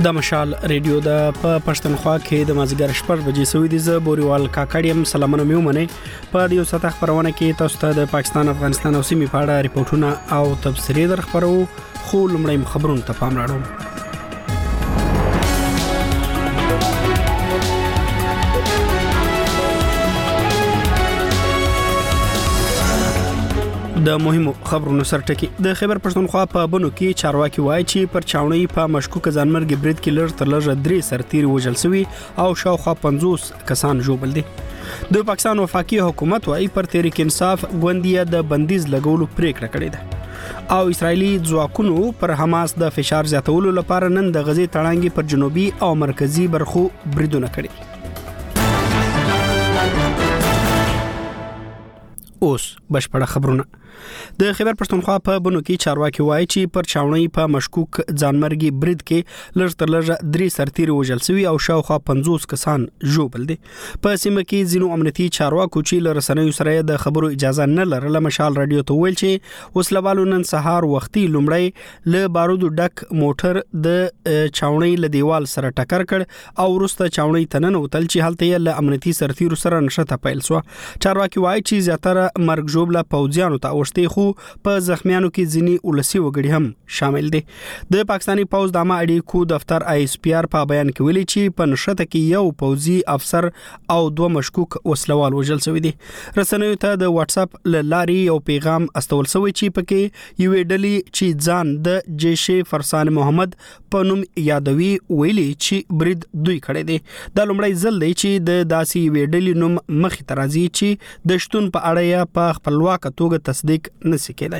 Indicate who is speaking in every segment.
Speaker 1: د مشال ریډیو د پښتونخوا کې د مازیګر شپږ بجې سوي دي. زه بوريوال کاکړیم سلامونه میومنه. په یو ساعت خبرونه کې تاسو ته د پاکستان افغانستان او سیمې په اړه ریپورتونه او تبصرې در خبرو. خو لمړی خبرونه ته پام راوړم. د مهمو خبرونو سرټکی د خیبر پښتونخوا په بنو کې چارواکي وایي چې پر چاونۍ په مشکوک ځانمرګي برید کې لږ تر لږه 3 سرتیري وژل شوي او شاوخوا 50 کسان ژوبل دي. د پاکستان وفاقي حکومت وایي پر تحریک انصاف ګوندیه د بندیز لګولو پریکړه کړې ده او اسرایلی ځواکونو پر حماس د فشار زیاتولو لپاره نن د غزې تړانګي پر جنوبي او مرکزی برخو بریدونه کړي. اوس بشپړه خبرونه. د خیبر پښتونخوا په بنو کې چارواکي وایي چې پر چاونۍ په مشکوک ځانمرګي برید کې لږ تر لږه 3 سرتیري وژل شوي او شاوخوا 50 کسان ژوبل دي. په سیمه کې ځینو امنیتي چارواکو چې له رسنیو سره د خبرو اجازه نه لرله مشال رادیو ته ویل چې وسلوالو نن سهار وختي لومړی له بارودو ډک موټر د چاونۍ له دیوال سره ټکر کړ او وروسته چاونۍ تنن وتل چې حالت یې له امنیتي سرتیرو سره نشته پیل شو. چارواکي وایي چې زیاتره مرګ ژوبله پوځیانو ته خو په زخمیانو کې ځینی ولسی وګړي هم شامل دي. د پاکستاني پوز د عامه اړیکو دفتر ISPR په بیان کې ویلي چې په نشته کې یو پوزي افسر او 2 مشکوک وسلوال وژل شوی دي. رسنیو ته د واتس اپ لاري یو پیغام استول شوی چې پکې یو ډلې چې ځان د جیش فرسان محمد په نوم یادوي ویلي چې برید دوی کړی دي. د لومړی ځل دی چې د داسي یو ډلې نوم مخې ته راځي چې د شتون په اړه په خپلواک توګه تصدیق نسی کېدای.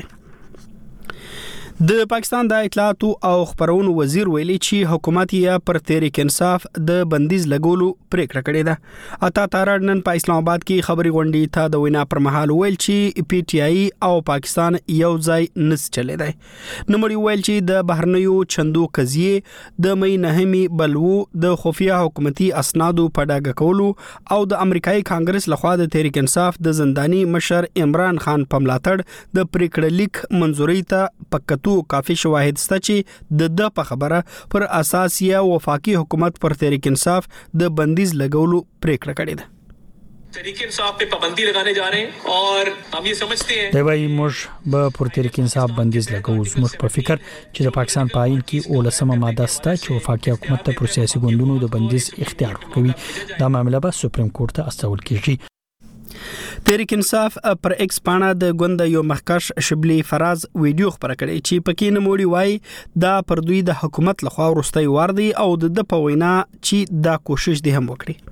Speaker 1: د پاکستان د اطلاعات او خبرونو وزیر ویلي چې حکومت یې پر تحریک انصاف د بندیز لګولو پریکړه کړې ده. اتا تارړ نن په اسلام آباد کې خبري غونډې ته د وینا پر مهال ویل چې PTI او پاکستان یو ځای نس چلے دی. نمړي ویل چې د بهرنیو چندو قضیه د مې نهمي بلوو د خفیه حکومتي اسنادو په ډاګه کولو او د امریکایي کانګرس لخوا د تحریک انصاف د زنداني مشر عمران خان په ملاتړ د پریکړه لیک منځوري ته پکته کافي شواهد سته چې د په خبره پر اساس یا وفاقي حکومت پر تحریک انصاف د بندیز لګولو پریکړه کړې ده.
Speaker 2: तहरीक इंसाफ पे पाबंदी लगाने जा रहे हैं और हम ये समझते हैं
Speaker 3: دوی موږ به پر تحریک انصاف بندیز لګو. زموږ په فکر چې د پاکستان په آئین کې 18 ماده سته چې وفاقي حکومت ته پر سیاسي ګوندونو د بندیز اختیار ورکوي. دا معاملې به سپریم کورت ته استول کیږي.
Speaker 1: تحریک انصاف پر ایکس پاڼه د ګوند یو مخکش شبلی فراز ویډیو خبره کړې چې پکې نموړي وای دا پر دوی د حکومت لخوا ورستي وار دی او د په وینا چې دا کوشش دي هم وکړي.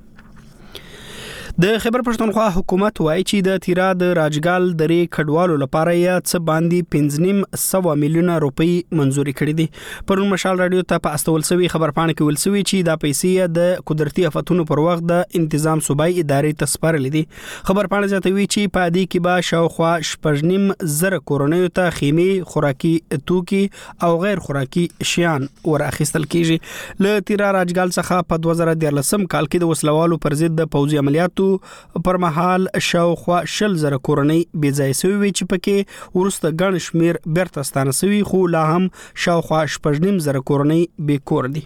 Speaker 1: د خیبر پښتونخوا حکومت وایي چې د تیرا د راجګال درې کډوالو لپاره یې څه باندې 5.5 میلیون روپۍ منزوري کړې دي. پرون مشال رادیو ته په استول سوي خبرپاڼه کې ویل سوي چې دا پیسې د قدرتي آفتونو پر وخت د تنظیم صوبایي ادارې ته سپارلې دي. خبرپاڼه زیاتوي چې په دې کې به شاوخوا 8.5 کورونیو ته خیمه خوراکي توکي او غیر خوراکي شیان ورخصتل کیږي. له تیرا راجګال څخه په 2013 کال کې د وسلوالو پر ضد د پوځي عملیاتو پر مهال شاوخوا 10,000 کورنۍ بې ځای شوي وي چې پکې ورسته ګڼ شمیر بیرته ستانه شوي خو لا هم شاوخوا 8.5 کورنۍ بې کور دي.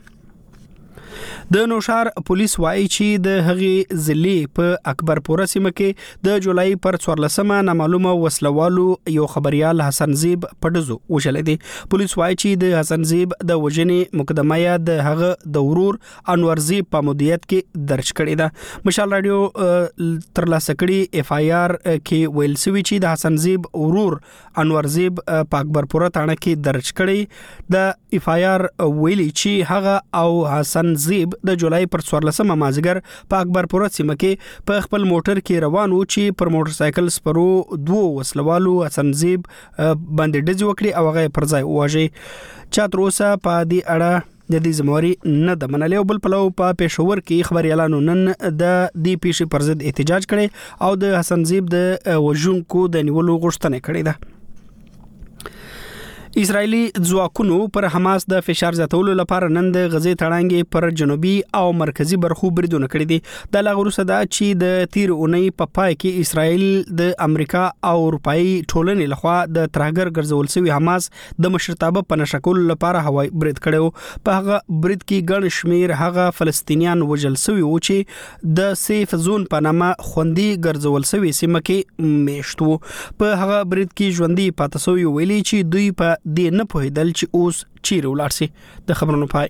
Speaker 1: د نوشار پولیس وایي چې د هغې ضلع په اکبرپوره سیمه کې د جولای پر 14 نامعلومه وسلوالو یو خبريال حسن زیب په ډزو وژل دي. پولیس وایي چې د حسن زیب د وژنې مقدمه یا د هغه د ورور انور زیب په مدیریت کې درج کړې ده. مشال رادیو تر لاسه کړي FIR کې ویل شوی چې د حسن زیب ورور انور زیب په اکبرپوره تاڼه کې درج کړي. د FIR ویلي چې هغه او حسن زیب د جولای پر 14 مازیګر په اکبرپوره سیمه کې په خپل موټر کې روان و چې پر موټر سایکل سپرو 2 وسلوالو حسن زیب باندې ډز وکړي او هغه پر ځای وواژي. چا تر اوسه په دې اړه د دې زموري نه د منلو بل پلو په پېښور کې خبريالانو نن د دې پیښې پر ضد احتجاج کړي او د حسن زیب د وژونکو د نیولو غوښتنه کړې ده. اسرایلی ځواکونو پر حماس د فشار زیاتولو لپاره نن د غزې تړانګې پر جنوبي او مرکزی برخو بریدونه کړی دي د لغروسه دا چې د تیر اونۍ په پای کې اسرایل د امریکا او اروپאי ټولنې لخوا د ترهګر ګرځول شوی حماس د مشرتابه په نشکول لپاره هوایي برید کړو په هغه برید کې ګڼ شمیر هغه فلسطینیان وژل شوی و چې د سیف زون په نامه خوندي ګرځول شوی سیمه کې میشتو په هغه برید کې ژوندۍ پاتې شوی ویلي چې دوی په دې نه پوهیدل چې اوس چیرې ولاړ سي د خبرونو پای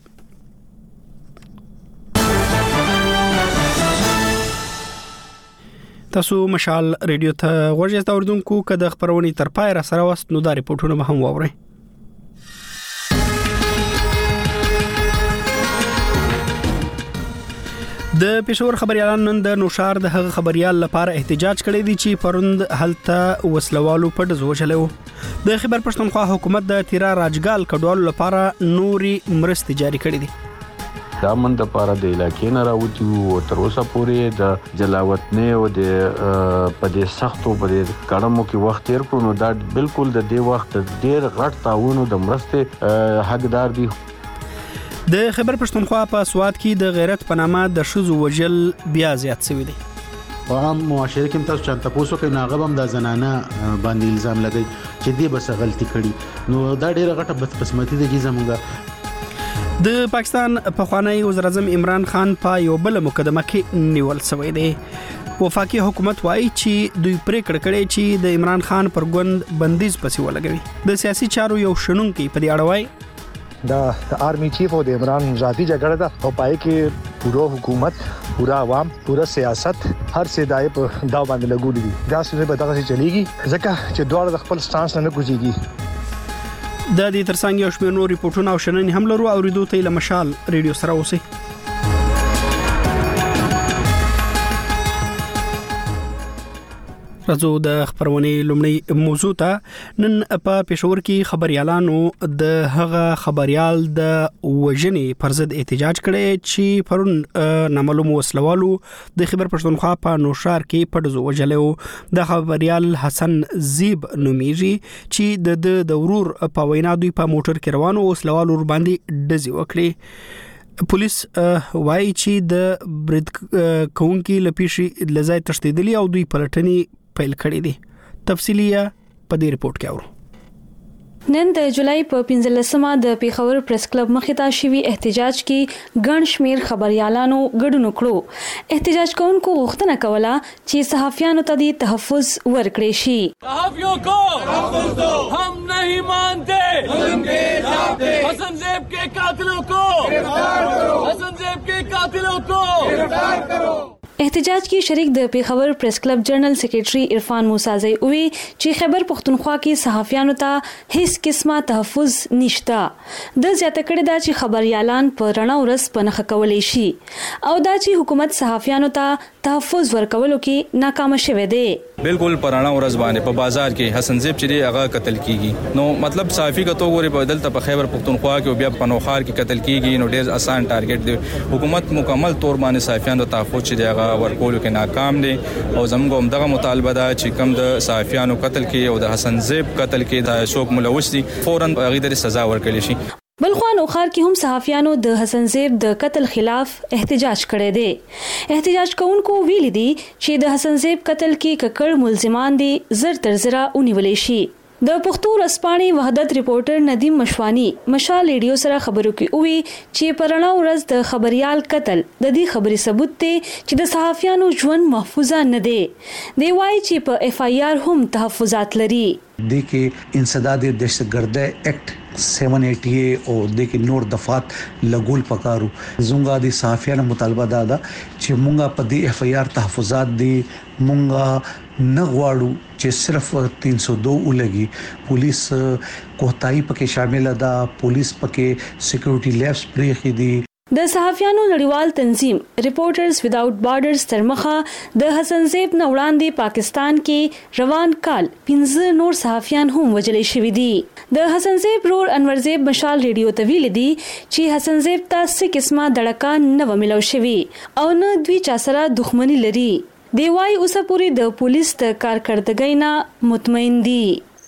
Speaker 1: تاسو مشال ریډیو ته غوږی اوریدونکو کده خبرونه تر پای را سره واست نو د ریپورتونو به هم واورئ د پېښور خبريالان نن د نوشار د هغه خبريال لپاره احتجاج کړی دی چې پروند هلته وسلوالو په دزو چلو د خبر پښتونخوا حکومت د تیرا راجګال کډوالو لپاره نوري مرستې جاری کړې دي
Speaker 4: دا من د پاره د علاقې نه راوتی او تر اوسه پورې د جلاوطن او د په سختو په کډمو کې وخت تیر کړو نو دا بالکل د دې وخت ډیر غټ تعاون د مرستې حقدار دي
Speaker 1: د خبر پښتونخوا په سواد کې د غیرت په نامه د شذو وجل بیا زیات شوی دی
Speaker 5: عام معاشره کې تاسو چانه تاسو کې ناغب هم د زنانه باندې الزام لګی چې دې بس غلطي کړي نو دا ډیره غټه بدقسمتي دي زموږه
Speaker 1: د پاکستان پخوانی وزیر اعظم عمران خان په یو بل مقدمه کې نیول شوی دی وفاقي حکومت وايي چې دوی پریکړه کړې چې د عمران خان پر ګوند بندیز پسې ولګوي د سیاسي چارو یو شنونکي په دې اړه وايي
Speaker 6: دا آرمی چیف او د عمران ذاتی جګړه ده او پای کې پوره حکومت پورا عوام پورا سیاست هر څه دای په دا باندې لګولې دي دا څه به دغه چلیږي ځکه چې دوه د خپل سټانس نه کوزيږي
Speaker 1: د دې ترڅنګ یو شمېر نور ریپورتونه او شننې هم لرو او ریډیو ته لمشال ریډیو سره اوسئ راځو د خبرونه لومړی موضوع ته نن په پېښور کې خبريالانو د هغه خبريال د وژنې پر ضد احتجاج کړي چې پرون نامعلوم وسلوالو د خبر پښتونخوا په نوشار کې پټزو وجلو د خبريال حسن زیب نومیږي چې د ورور په وینا دوی په موټر کې روانو وسلوالو ور باندې ډزې وکړي پولیس وايي چې د برید کوونکي لپیشي لزای تشدیدلی او دوی پلټنې پیل کړی دي تفصیلی په دې رپورت کې اورو
Speaker 7: نن د جولای په 15مه د پیښور پریس کلب مخې ته شوی احتجاج کې ګڼ شمیر خبريالانو ګډون وکړو احتجاج کوونکو غوښتنه کوله چې صحافیانو ته د تحفظ ورکړي شي
Speaker 8: صحافیوں کو تحفظ دو ہم نہیں مانتے ظلم کے خلاف حسن زیب کے قاتلوں کو گرفتار کرو حسن زیب کے قاتلوں کو گرفتار کرو
Speaker 7: احتجاج کې شریک د پیښور پریس کلب جنرال سیکریټري عرفان موسازی وی چې خبر پښتونخوا کې صحافیانو ته هیڅ قسمه تحفظ نشته د زیاته کړه دا چې خبريالان په رڼا ورځ پنخ کولای شي او دا چې حکومت صحافیانو ته تحفظ ورکولو کې ناکام شوه دی
Speaker 9: بالکل پرانا ورځ باندې په بازار کې حسن زیب چې هغه قتل کیږي نو مطلب صحافي کا تو غوري بدل ته په خیبر پښتونخوا کې بیا په نوخار کې قتل کیږي نو ډیر آسان ټارګټ دی حکومت مکمل تور باندې صحافیانو ته تحفظ چې ورکولو کې ناکام دي او زموږ هم دغه مطالبه ده چې کم د صحافیانو قتل کې او د حسن زیب قتل کې د شوک ملوث دي فورا غیدر سزا ورکړي شي
Speaker 7: بلخوا نوخار کې هم صحافیانو د حسن زیب د قتل خلاف احتجاج کړی دی احتجاج کوونکو ویلي دي چې د حسن زیب قتل کې ککړ ملزمان دي زر تر زره ونیولې شي د پښتو رسپانې وحدت ریپورټر ندیم مشوانی مشال ریډیو سره خبرو کې وی چې پرانا ورځ د خبريال قتل د دې خبري ثبوت ته چې د صحافیانو ژوند محفوظه نه دی دی وایي چې په اف آی آر هم تحفظات لري
Speaker 10: د کې انسداد دهشتګردۍ اکټ 788 او د کې نور دفعات لګول پکارو زونګه د صحافیانو مطالبه ده چې مونږه په دې اف آی آر تحفظات دي مونږه نه غواړو چې صرف 302 ولګي پولیس کوتاهی پکې شامل ده پولیس پکې سکیورټي لیبس پرېخي دي
Speaker 7: د صحافیانو نړیوال تنظیم ریپورټرز وداوټ بارډرز ترمخه د حسن زیب نه وړاندې پاکستان کې روان کال 15 نور صحافیان هم وژل شوي دي د حسن زیب رور انور زیب مشال ریډیو ته ویل دي چې حسن زیب تاسو قسمه دړکان نه وملو شوي او نه دوی چا سره دښمنی لري دی وايي اوسه پوری د پولیس د کارکړدګۍ نه مطمئن دي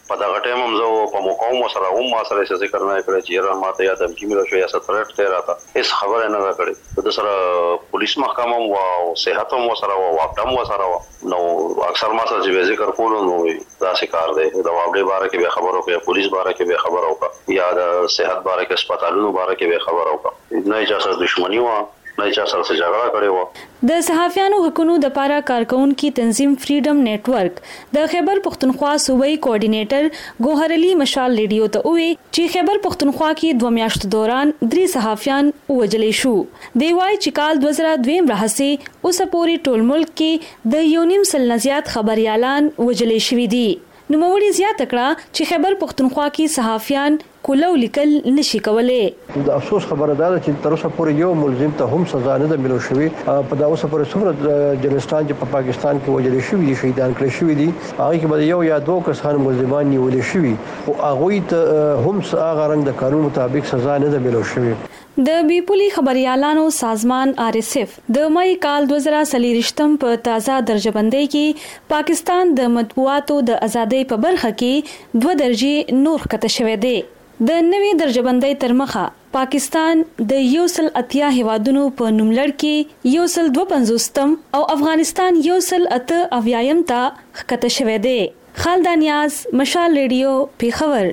Speaker 4: په دغه ټیم هم زه په مقاومه سره هم ما سره څه ذکر نه کړی چې را ماته یاد هم کیمه شو یا سترټ ته راته هیڅ خبره نه کړې د سره پولیس محکمه او صحت هم سره او واپټم سره نو اکثر ما سره چې ذکر کولو نو دا شکار دی د واپټي باره کې به خبرو کې پولیس باره کې به خبرو کا یا د صحت باره کې هسپتالونو باره کې به خبرو کا نه چې سره دښمنی و نه چې سره جګړه کړې و
Speaker 7: د صحافیانو حقوقو د پاره کارکونکو تنظیم فریډم نتورک د خیبر پختونخوا صوبایي کوارډینیټر ګوهر علي مشال ریډیو ته وی چې خیبر پختونخوا کې 2 میاشتو دوران 3 صحافیان وژلې شو دی وايي چې کال 2002 راهسي اوس پورې ټول ملک کې د یونیم سل نزيات خبريالان وژلې شوې دي نو موري زیات کړه چې خیبر پختونخوا کې صحافیان کولو لیکل نشي کولای
Speaker 11: د افسوس خبره ده چې تر اوسه پورې یو ملزم ته هم سزا نه ده ملو شوی په دا اوسه پورې څومره جنستان چې په پاکستان کې وجل شوی دي شهیدان کړي شوی دي هغه کې به یو یا دوه کسان ملزمان نیول شوی او هغه ته هم هغه رنګ د قانون مطابق سزا نه ده ملو شوی
Speaker 7: د بیپولی خبريالانو سازمان RSF د مې کال 2023 په تازه درجهبندۍ کې پاکستان د مطبوعاتو د ازادۍ په برخه کې 2 درجه نور کته شوې ده د نوې درجهبندۍ تر مخه پاکستان د 180 هیوادونو په نوملړ کې 152 او افغانستان 108 ته کته شوې ده خالد نیاز مشال ریډیو پیښور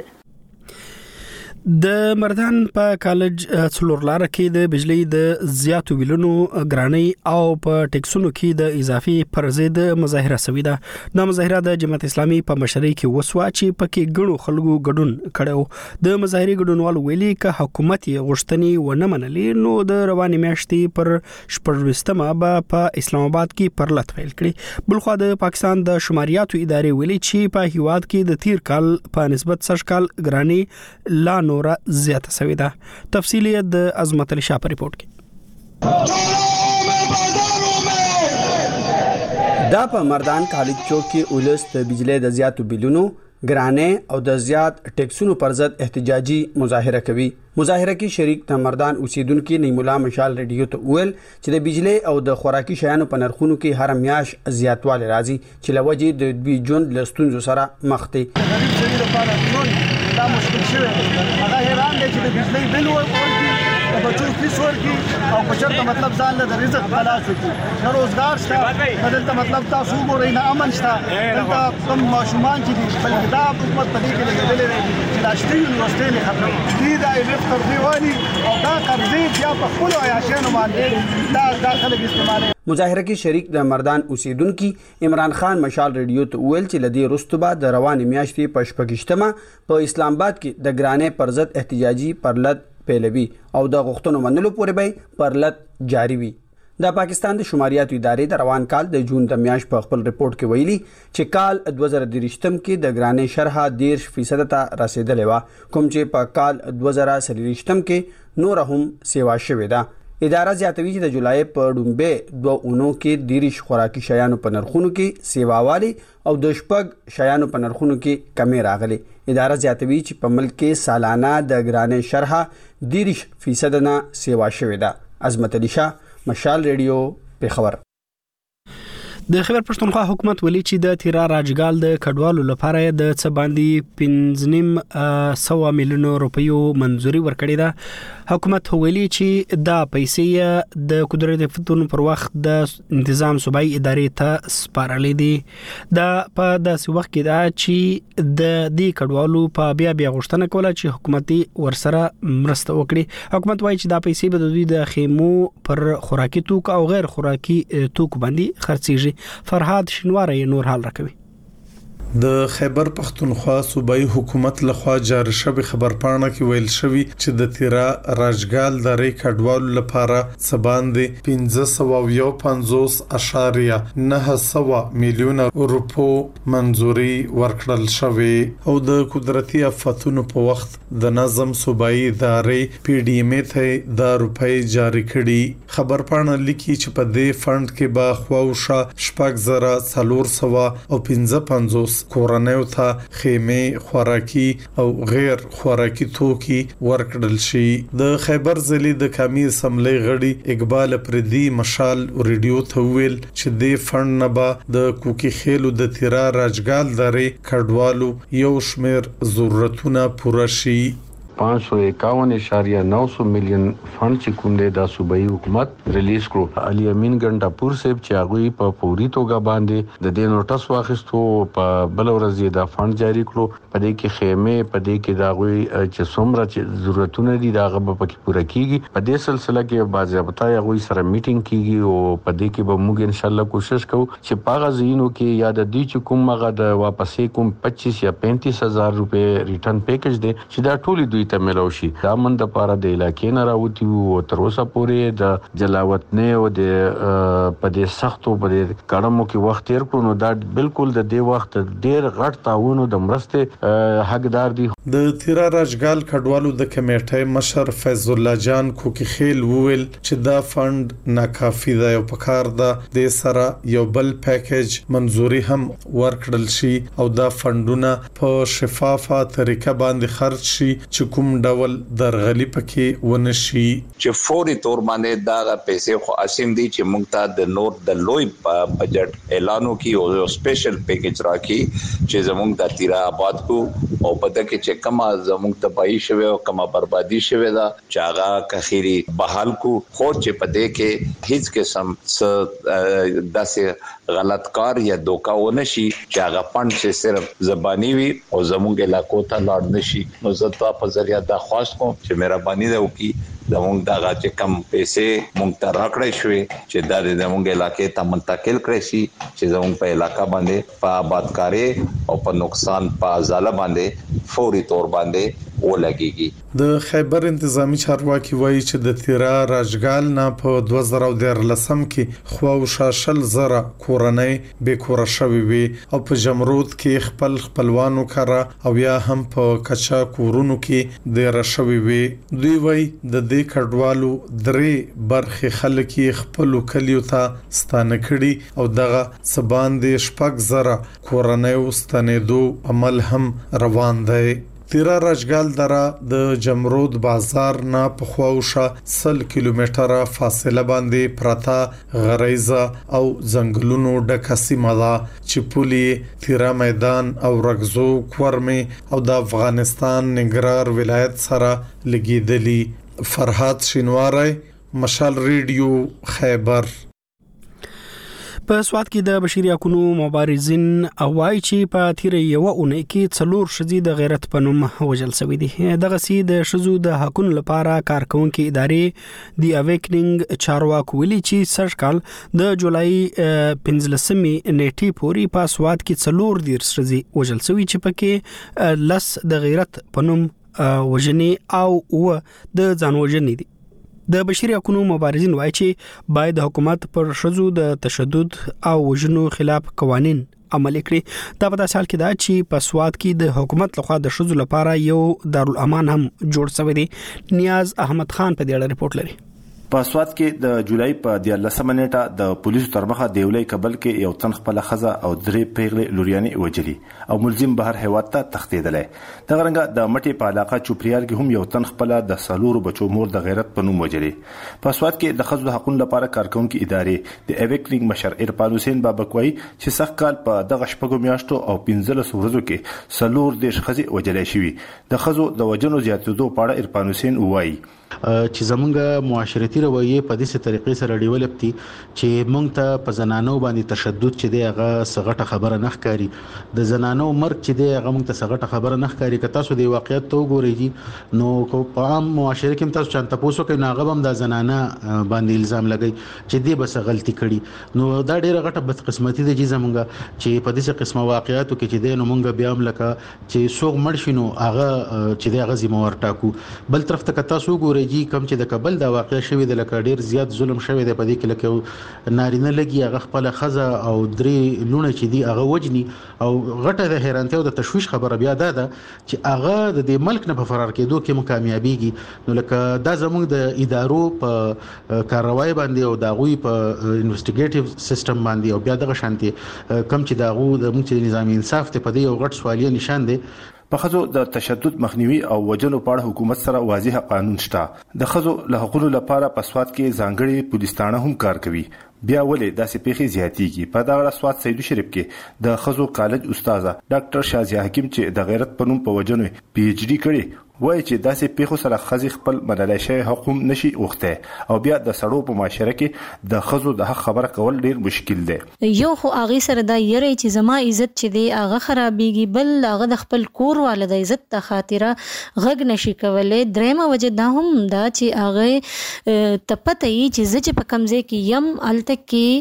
Speaker 1: د مردان په کالج څلورلار کې د بجلی د زیاتو ویلونو ګرانۍ او په ټیکسونو کې د اضافي پرزید مظاهره شوې ده د مظاهره د جماعت اسلامي په مشرۍ کې وسوه چې پکې ګڼو خلکو ګډون کړو د مظاهري ګډونوال ویلي ک حکومت یې غوښتنې ونه منلې نو د رواني میاشتې پر 14مه په اسلام آباد کې پرلط پیل کړي بلخو د پاکستان د شماریاتو ادارې ویلي چې په هیواد کې د تیر کال په نسبت سږ کال ګرانۍ لا نورا زیاته شوې ده تفصیلی د عظمت علي شاه په ریپورت کې
Speaker 12: دا په مردان کالج چوک کې اولس د بجلی د زیاتو بلونو ګرانې او د زیات ټیکسونو پر ضد احتجاجي مظاهره کوي مظاهره کې شریک د مردان اوسیدونکو نیمولا مشال ریډیو ته ویل چې د بجلی او د خوراکي شیانو په نرخونو کې هر میاش زیاتوالی راځي چې لوجې د 2 جون لستونزو سره مخ دي
Speaker 13: دا مشکل شوی هغه حیران دي چې د بجلی بل ورکړي او بچو فیس ورکړي او په چرته مطلب ځان له رزق خلاص وکړي نه روزګار شته دلته مطلب تاسو ګورئ نه امن شته دلته کوم ماشومان چې دي بلکې دا حکومت په دې کې لګېدلې دي چې لاشتي یونیورسيټي نه خبرې دي دا ایف قرضې واني او دا قرضې بیا په خپل عیاشانو باندې دا خلک استعمالوي
Speaker 12: مظاهره کې شریک د مردان اوسیدونکو عمران خان مشال ریډیو ته ویل چې لدی رستبه د رواني میاشتې په 28مه په اسلام آباد کې د ګرانې پر ضد احتجاجي پرلط پیلوي او د غوښتنو منلو پورې به پرلط جاری وي د پاکستان د شماریاتو ادارې د روان کال د جون د میاشت په خپل ریپورت کې ویلي چې کال 2023 کې د ګرانې شرحه 10% ته رسیدلې و کوم چې په کال 2023 کې نور هم سیوا شوې ده اداره زیاتوي چې د جولای په ډومبه 2 اونو کې دیرش خوراکي شیانو په نرخونو کې سیواوالي او د شپږ شیانو په نرخونو کې کمی راغلي اداره زیاتوي چې په ملک کې سالانه د ګرانې شرحه 10% نه سیوا شوې ده عظمت علي شاه مشال ریډیو پیښور
Speaker 1: د خیبر پښتونخوا حکومت ویلي چې د تیرا راجګال د کډوالو لپاره د څه باندې 15.1 میلیون روپیو منځوري ورکړې ده حکومت ویلي چې دا پیسې د قدرت فتون پر وخت د تنظیم صوبایي ادارې ته سپارلې دي دا په داسې وخت کې دا چې د دې کډوالو په بیا غوښتنه کوله چې حکومتي ورسره مرسته وکړي حکومت وایي چې دا پیسې به د دوی د خیمو پر خوراکي توکو او غیر خوراکي توکو باندې خرڅيږي فرهاد شنواری نور حال راکوي
Speaker 14: د خیبر پختونخوا صوبایي حکومت لخوا جاری شوی خبرپاڼه کې ویل شوی چې د تیرا راجګال د ری کډوالو لپاره سباندې 1551.9 میلیون روپو منځوري ورکړل شوی او د قدرتي آفتونو په وخت د نظم صوبایي ادارې PDM ته د روپۍ جاری کړي خبرپاڼه لیکي چې په دې فند کې با خواوشه 4,450 کورنیو ته خیمه خوراکي او غیر خوراکي توکي ورکړل شي. د خیبر ضلع د قومي اسمبلی غړي اقبال پردي مشال ریډیو ته ویل چې د فند نه به د کوکي خېلو د تیرا راجګال درې کډوالو یو شمیر ضرورتونه پوره شي.
Speaker 4: 551.900 مليون فند چې کوم دی د صوبایي حکومت ریلیز کړو. علي امین ګنډاپور صاحب چې هغه په فوري توګه باندې د دې نوټس واخیستو په بل ورځ د فند جاری کړو. په دې کې خیمه په دې کې دا غوي چې څومره چې ضرورتونه دي دا غو په کې پوره کیږي. په دې سلسله کې باضابطه غوي سره میټینګ کیږي او په دې کې به موږ ان شاء الله کوشش کوو چې پاغه زینو کې یا د دې چې کوم مغه د واپسې کوم 25 یا 35 هزار روپے ریټرن پیکج دی چې دا ټولي دوی ته ملو شي. دا من د پاره د علاقې نه راوتی او تر اوسه پورې د جلاوت نه او د په دې سختو په دې کړمو کې وخت تیر کړو. نو دا بالکل د دې وخت ډیر غټ تعاون د مرسته حقدار دي.
Speaker 14: د تیرا راجګال کډوالو د کمیټې مشر فیض الله جان کوکي خیل وویل چې دا فند ناکافي دی او پکار ده د سره یو بل پیکج منزوري هم ورکړل شي او دا فندونه په شفافه طریقه باندې خرج شي چې کوم ډول درغلي پکې ونشي.
Speaker 15: چې فوري تور باندې دا پیسې خو اسیم دي چې موږ ته د نور د لوی بجټ اعلانو کې او سپیشل پیکج راکې چې زموږ د تیرا آباد کو او پته کې چې کما زموږ تباہی شوه او کما بربادي شوه دا چې هغه کخيري بحال کو خو چې پته کې هیڅ قسم داسې غلط کار یا دوکا ونشي چې هغه پند چې صرف زبانی وي او زموږ علاقو ته لاړ نشي. نو زه په ذریعہ دا خواست کوم چې مهرباني وکړي زموږ دغه چې کم پیسې مونږ ته راکړې شوې چې دا د زموږ علاقې ته منتقل کړي شي چې زموږ په علاقې باندې په آبادکاري او په نقصان په ازاله باندې فوري تور باندې ولګيږي.
Speaker 14: د خیبر انتظامی چارواکي وایي چې د تیرا راجګال نه په 2013 کې خواو شاشل زره کورنۍ به کور شوي وي او په جمرود کې خپلوانو کرا او یا هم په کچا کورونو کې د راشوي وي. دوی وایي د دې کډوالو درې برخه خلک خپل کلیو ته ستانه کړي او دغه سبان د شپږ زره کورنۍ واستنېدو عمل هم روان دی. تیرا راجګال درا د جمرود بازار نه په خواوشه 100 کیلومتره فاصله باندې پراته غریزه او ځنګلونو ډکه سیمه ده چې پولي تیرا میدان او رغزو کورمه او د افغانستان ننګرهار ولایت سره لګیدلی. فرحات شینواری، مشال ریډیو، خیبر.
Speaker 1: په سواد کې د بشري حقوقو مبارزین وایي چې په تیر یو اونۍ کې 4 شذي د غیرت په نوم وژل شوی دي. دغه سي د شذو د حقوقو لپاره کارکونکو ادارې دی اویکنینګ چارواکو ویلي چې سږ کال د جولای 15 نیټې پورې په سواد کې 4 شذي وژل شوی چې پکې لس د غیرت په نوم وژنې او د ځان وژنې دي. د بشري حقوقو مبارزین وایي چې باید حکومت پر شذو د تشدد او وژنو خلاف قوانين عملي کړي. دا په داسې حال کې دا چې په سواد کې د حکومت لخوا د شذو لپاره یو دارالامان هم جوړ شوی دی. نیاز احمد خان په دې اړه رپورت لري.
Speaker 16: په سواد کې د جولای په 13 نیټه د پولیسو تر مخه د ویلې کابل کې یو تن خپل خزه او درې پیغلې لورياني وجلي او ملزم بهر هیواد ته تښتیدلې. د غرنګ د مټي په علاقه چوپریال کې هم یو تن خپل د سالورو بچو مور د غیرت په نوم وجلي. په سواد کې د خزو حقوقو لپاره کارکونکو ادارې د ایویکنینګ مشر ارفان حسین بابکوي چې سخت کال په دغه شپږو میاشتو او 15 ورځو کې سالور د خزي وجلې شوی. د خزو د وجنو زیاتېدو په اړه ارفان حسین وایي
Speaker 5: چې زمونږ معاشرتي رویه په دې طریقې سره ډیولپ دي چې مونږ ته په زنانو باندې تشدد چې دی هغه سغټه خبره نه ښکاری. د زنانو مرګ چې دی هغه مونږ ته سغټه خبره نه ښکاری. که تاسو د واقعیت ته وګورئ نو په عام معاشره کې تاسو چانه تاسو کې ناغه هم د زنانه باندې الزام لګي چې دی بس غلطي کړي. نو دا ډیره غټه بدقسمتي دي چې زمونږ چې په دې قسمه واقعیتو کې چې دی نو مونږ بیا هم لکه چې سوق مړ شینو هغه چې دی هغه ذمہ ور ټاکو. بل طرف ته تاسو وګورئ جی کم چې د کابل د واقع شوی د لکه ډیر زیات ظلم شوی دی په دې کې لکه نارینه لګي هغه خپل خزه او درې لونه چې دی هغه وجني او غټه د حیرانتیا او د تشویش خبره بیا ده چې هغه د دې ملک نه په فرار کېدو کې مکامیابیږي نو لکه دا زموږ د ادارو په کاروای باندې او د غوي په انویسټیګیټیو سیستم باندې او بیا دغه شانتي کم چې دا غو د موږ نظامی انصاف ته په دې یو غټ سوالیه نشان دی
Speaker 16: په خزو د تشدد مخنیوي او وجلو په اړه حکومت سره واضح قانون شته د خزو له حقوقو لپاره په سواد کې ځانګړي پولیس تانه هم کار کوي بیا ولې داسې پیښې زیاتېږي په دغه سواد سید شریف کې د خزو کالج استاد ډاکټر شازیه حکیم چې د غیرت پنوم په وجنو پی ایچ ډی کړي وایي چې داسې پیښو سره خزي خپل منلای شي حق هم نشي وخته او بیا د سړو په معاشره کې د خزو د حق خبره کول ډیر مشکل دی
Speaker 17: یو خو هغه سره دا یری چې زما عزت چې دی هغه خرابېږي بل هغه د خپل کور والد عزت ته خاطره غږ نشي کولای درېمه وجه دا هم دا چې هغه تپته یي چې زه په کمزې کې یم الته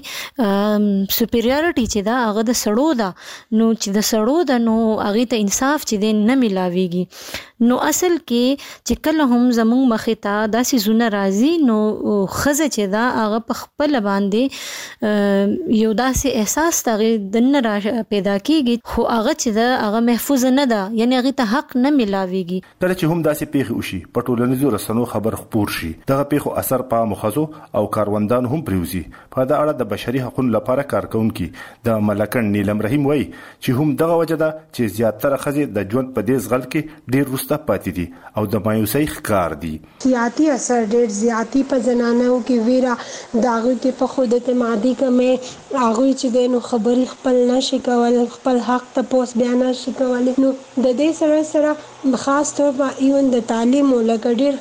Speaker 17: کې سپیریورټی چې دا هغه د سړو دا نو چې د سړو دا نو هغه ته انصاف چې دی نه ملاويږي نو اصل کې چې کله هم زموږ مخې ته داسې زونه راځي نو خزه چې دا هغه په خپل باندې یو داسې احساس تغیر دنه را پیدا کیږي خو هغه چې دا هغه محفوظ نه ده یعنی هغه ته حق نه ملاويږي
Speaker 16: کله چې هم داسې پیښې وشي په ټولنیزو رسنیو خبر خپور شي دغه پیښو اثر په مخزو او کاروندان هم پریوزي په دا اړه د بشري حقوقو لپاره کارکونکي د ملکن نیلم رحیم وایي چې هم دغه وجه ده چې زیاتره خزي د ژوند په دې ځغل کې ډیر وسته پاتې دي او د مایوسۍ ښکار دي
Speaker 18: سیاتی اثر ډیر زیاتی په زنانو کې ویرا داغه کې په خود اعتمادي کمه هغه چې د نو خبري خپل نشي کول خپل حق ته پوس بیان نشي کول نو د دې سره خاص طور په ایون د تعلیم ولکه ډیر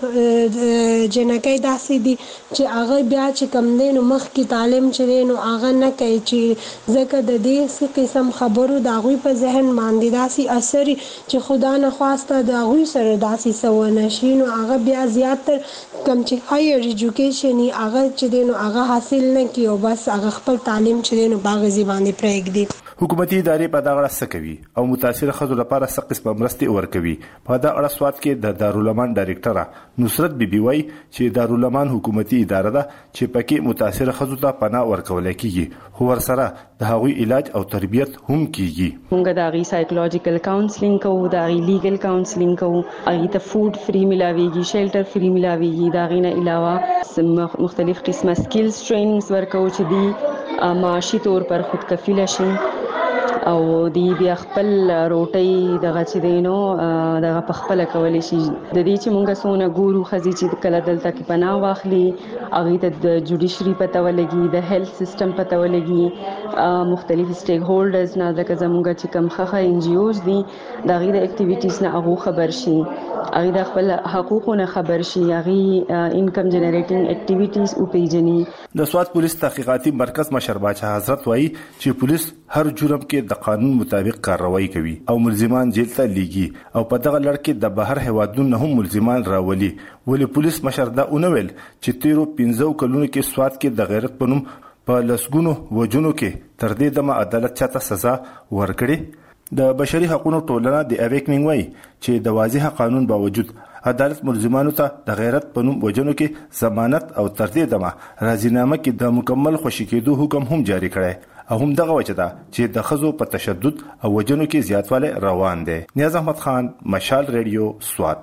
Speaker 18: جنکې داسې دي چې هغه بیا چې کم دین مخ کې تعلیم چره نو هغه نه کوي چې ځکه د دې قسم خبرو داغوي په ذهن باندې داسې اثر چې خدا نه خواسته داغوي سره داسې سونه شي نو هغه بیا زیاتر کم چې هایر ایجوکیشن هغه چې دین هغه حاصل نه کیو بس هغه خپل تعلیم چې دین باغ زبانه پرېږدي
Speaker 16: حکومتي ادارې په دا اړه څه کوي او متاثر خزو لپاره څه قسمه مرستې ورکوي په دا اړه سواد کې د دارالمان ډایریکټر نصرت بیبي وایي چې دارالمان حکومتي اداره ده چې پکې متاثر خزو ته پناه ورکول کیږي خو ورسره د هغوی علاج او تربیت هم کیږي
Speaker 19: موږ د غي سایکولوژیکل کاونسلینګ کوو د غي لیګل کاونسلینګ کوو هغه ته فود فری ملاويږي شیلټر فری ملاويږي دا غي نه علاوه مختلف قسمه سکلز ټریننګز ورکو چې دی معاشي طور پر خود کفیل شي او دی بیا خپل روټي دغه چې دینو دغه په خپل کولې شي د دې چې مونږه سونه ګورو خزي چې کله دلته کې پناه واخلي هغه ته د جوډیشري پته ولګي د هیلث سیستم پته ولګي مختلف سټیک هولډرز نه د زمونږه چې کوم خخه ان جی اوز دي دغه د اکټیویټیز نه هغه خبر شي هغه د خپل حقوقو خبر شي هغه انکم جنریټینګ اکټیویټیز او پیجنی
Speaker 16: د سواد پولیس تحقیقاتي مرکز مشر باچا حضرت وایي چې پولیس هر جرم کې د قانون مطابق کارروایی کوي او ملزمان جیل ته لیږي او په دغه لړ کې د بهر هوادونو هم ملزمان راولي ولې پولیس مشر دا اونویل چې تیرو 15 کلونو کې سواد کې د غیرت پنوم په لسګونو وجونو کې تر دې دمه عدالت چاته سزا ورکړي د بشري حقوقو ټولنه د اویکنینګ وایي چې د واضح قانون باوجود عدالت ملزمانو ته د غیرت پنوم وجونو کې ضمانت او تر دې دمه راضینامه کې د مکمل خوشی کېدو حکم هم جاری کړی او هم دغه وجه ده چې د خزو په تشدد او وجنو کې زیاتواله روان دي نیاز احمد خان مشال ریډیو سواد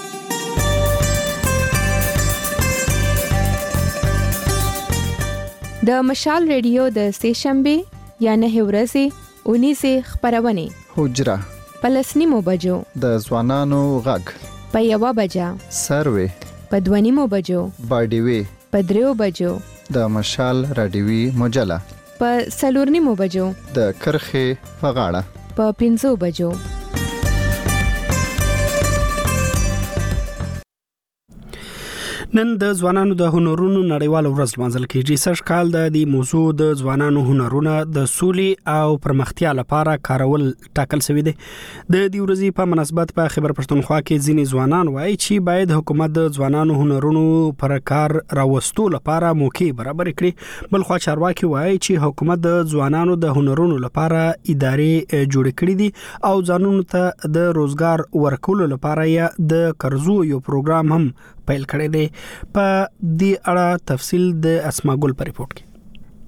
Speaker 20: د مشال ریډیو د سهشنبه یا نه ورځې 19 خبرونه
Speaker 21: حجره
Speaker 20: پلسنیمو بجو
Speaker 21: د ځوانانو غږ
Speaker 20: په یوه بجا
Speaker 21: سروي
Speaker 20: په دوانیمو بجو
Speaker 21: باډیوي
Speaker 20: په دریو بجو
Speaker 21: د مشال رادیوي مجله
Speaker 20: په سلورنیمو بجو
Speaker 21: د کرخه په غاړه
Speaker 20: په 5 بجو
Speaker 1: نن د ځوانانو د هنرونو نړیوال ورځ لمانځل کیږي. سږ کال د دې موضوع د ځوانانو هنرونه د سولې او پرمختیا لپاره کارول ټاکل شوی دی. د دې ورځې په مناسبت په خیبر پښتونخوا کې ځینې ځوانان وایي چې باید حکومت د ځوانانو هنرونو پر کار راوستو لپاره موقع برابر کړي. بل خو چارواکي وایي چې حکومت د ځوانانو د هنرونو لپاره ادارې جوړ کړې دي او ځوانانو ته د روزګار ورکولو لپاره یا د قرضو یو پروګرام هم پیل کړی دی. په دې اړه تفصیل د اسما ګل په ریپورت کې.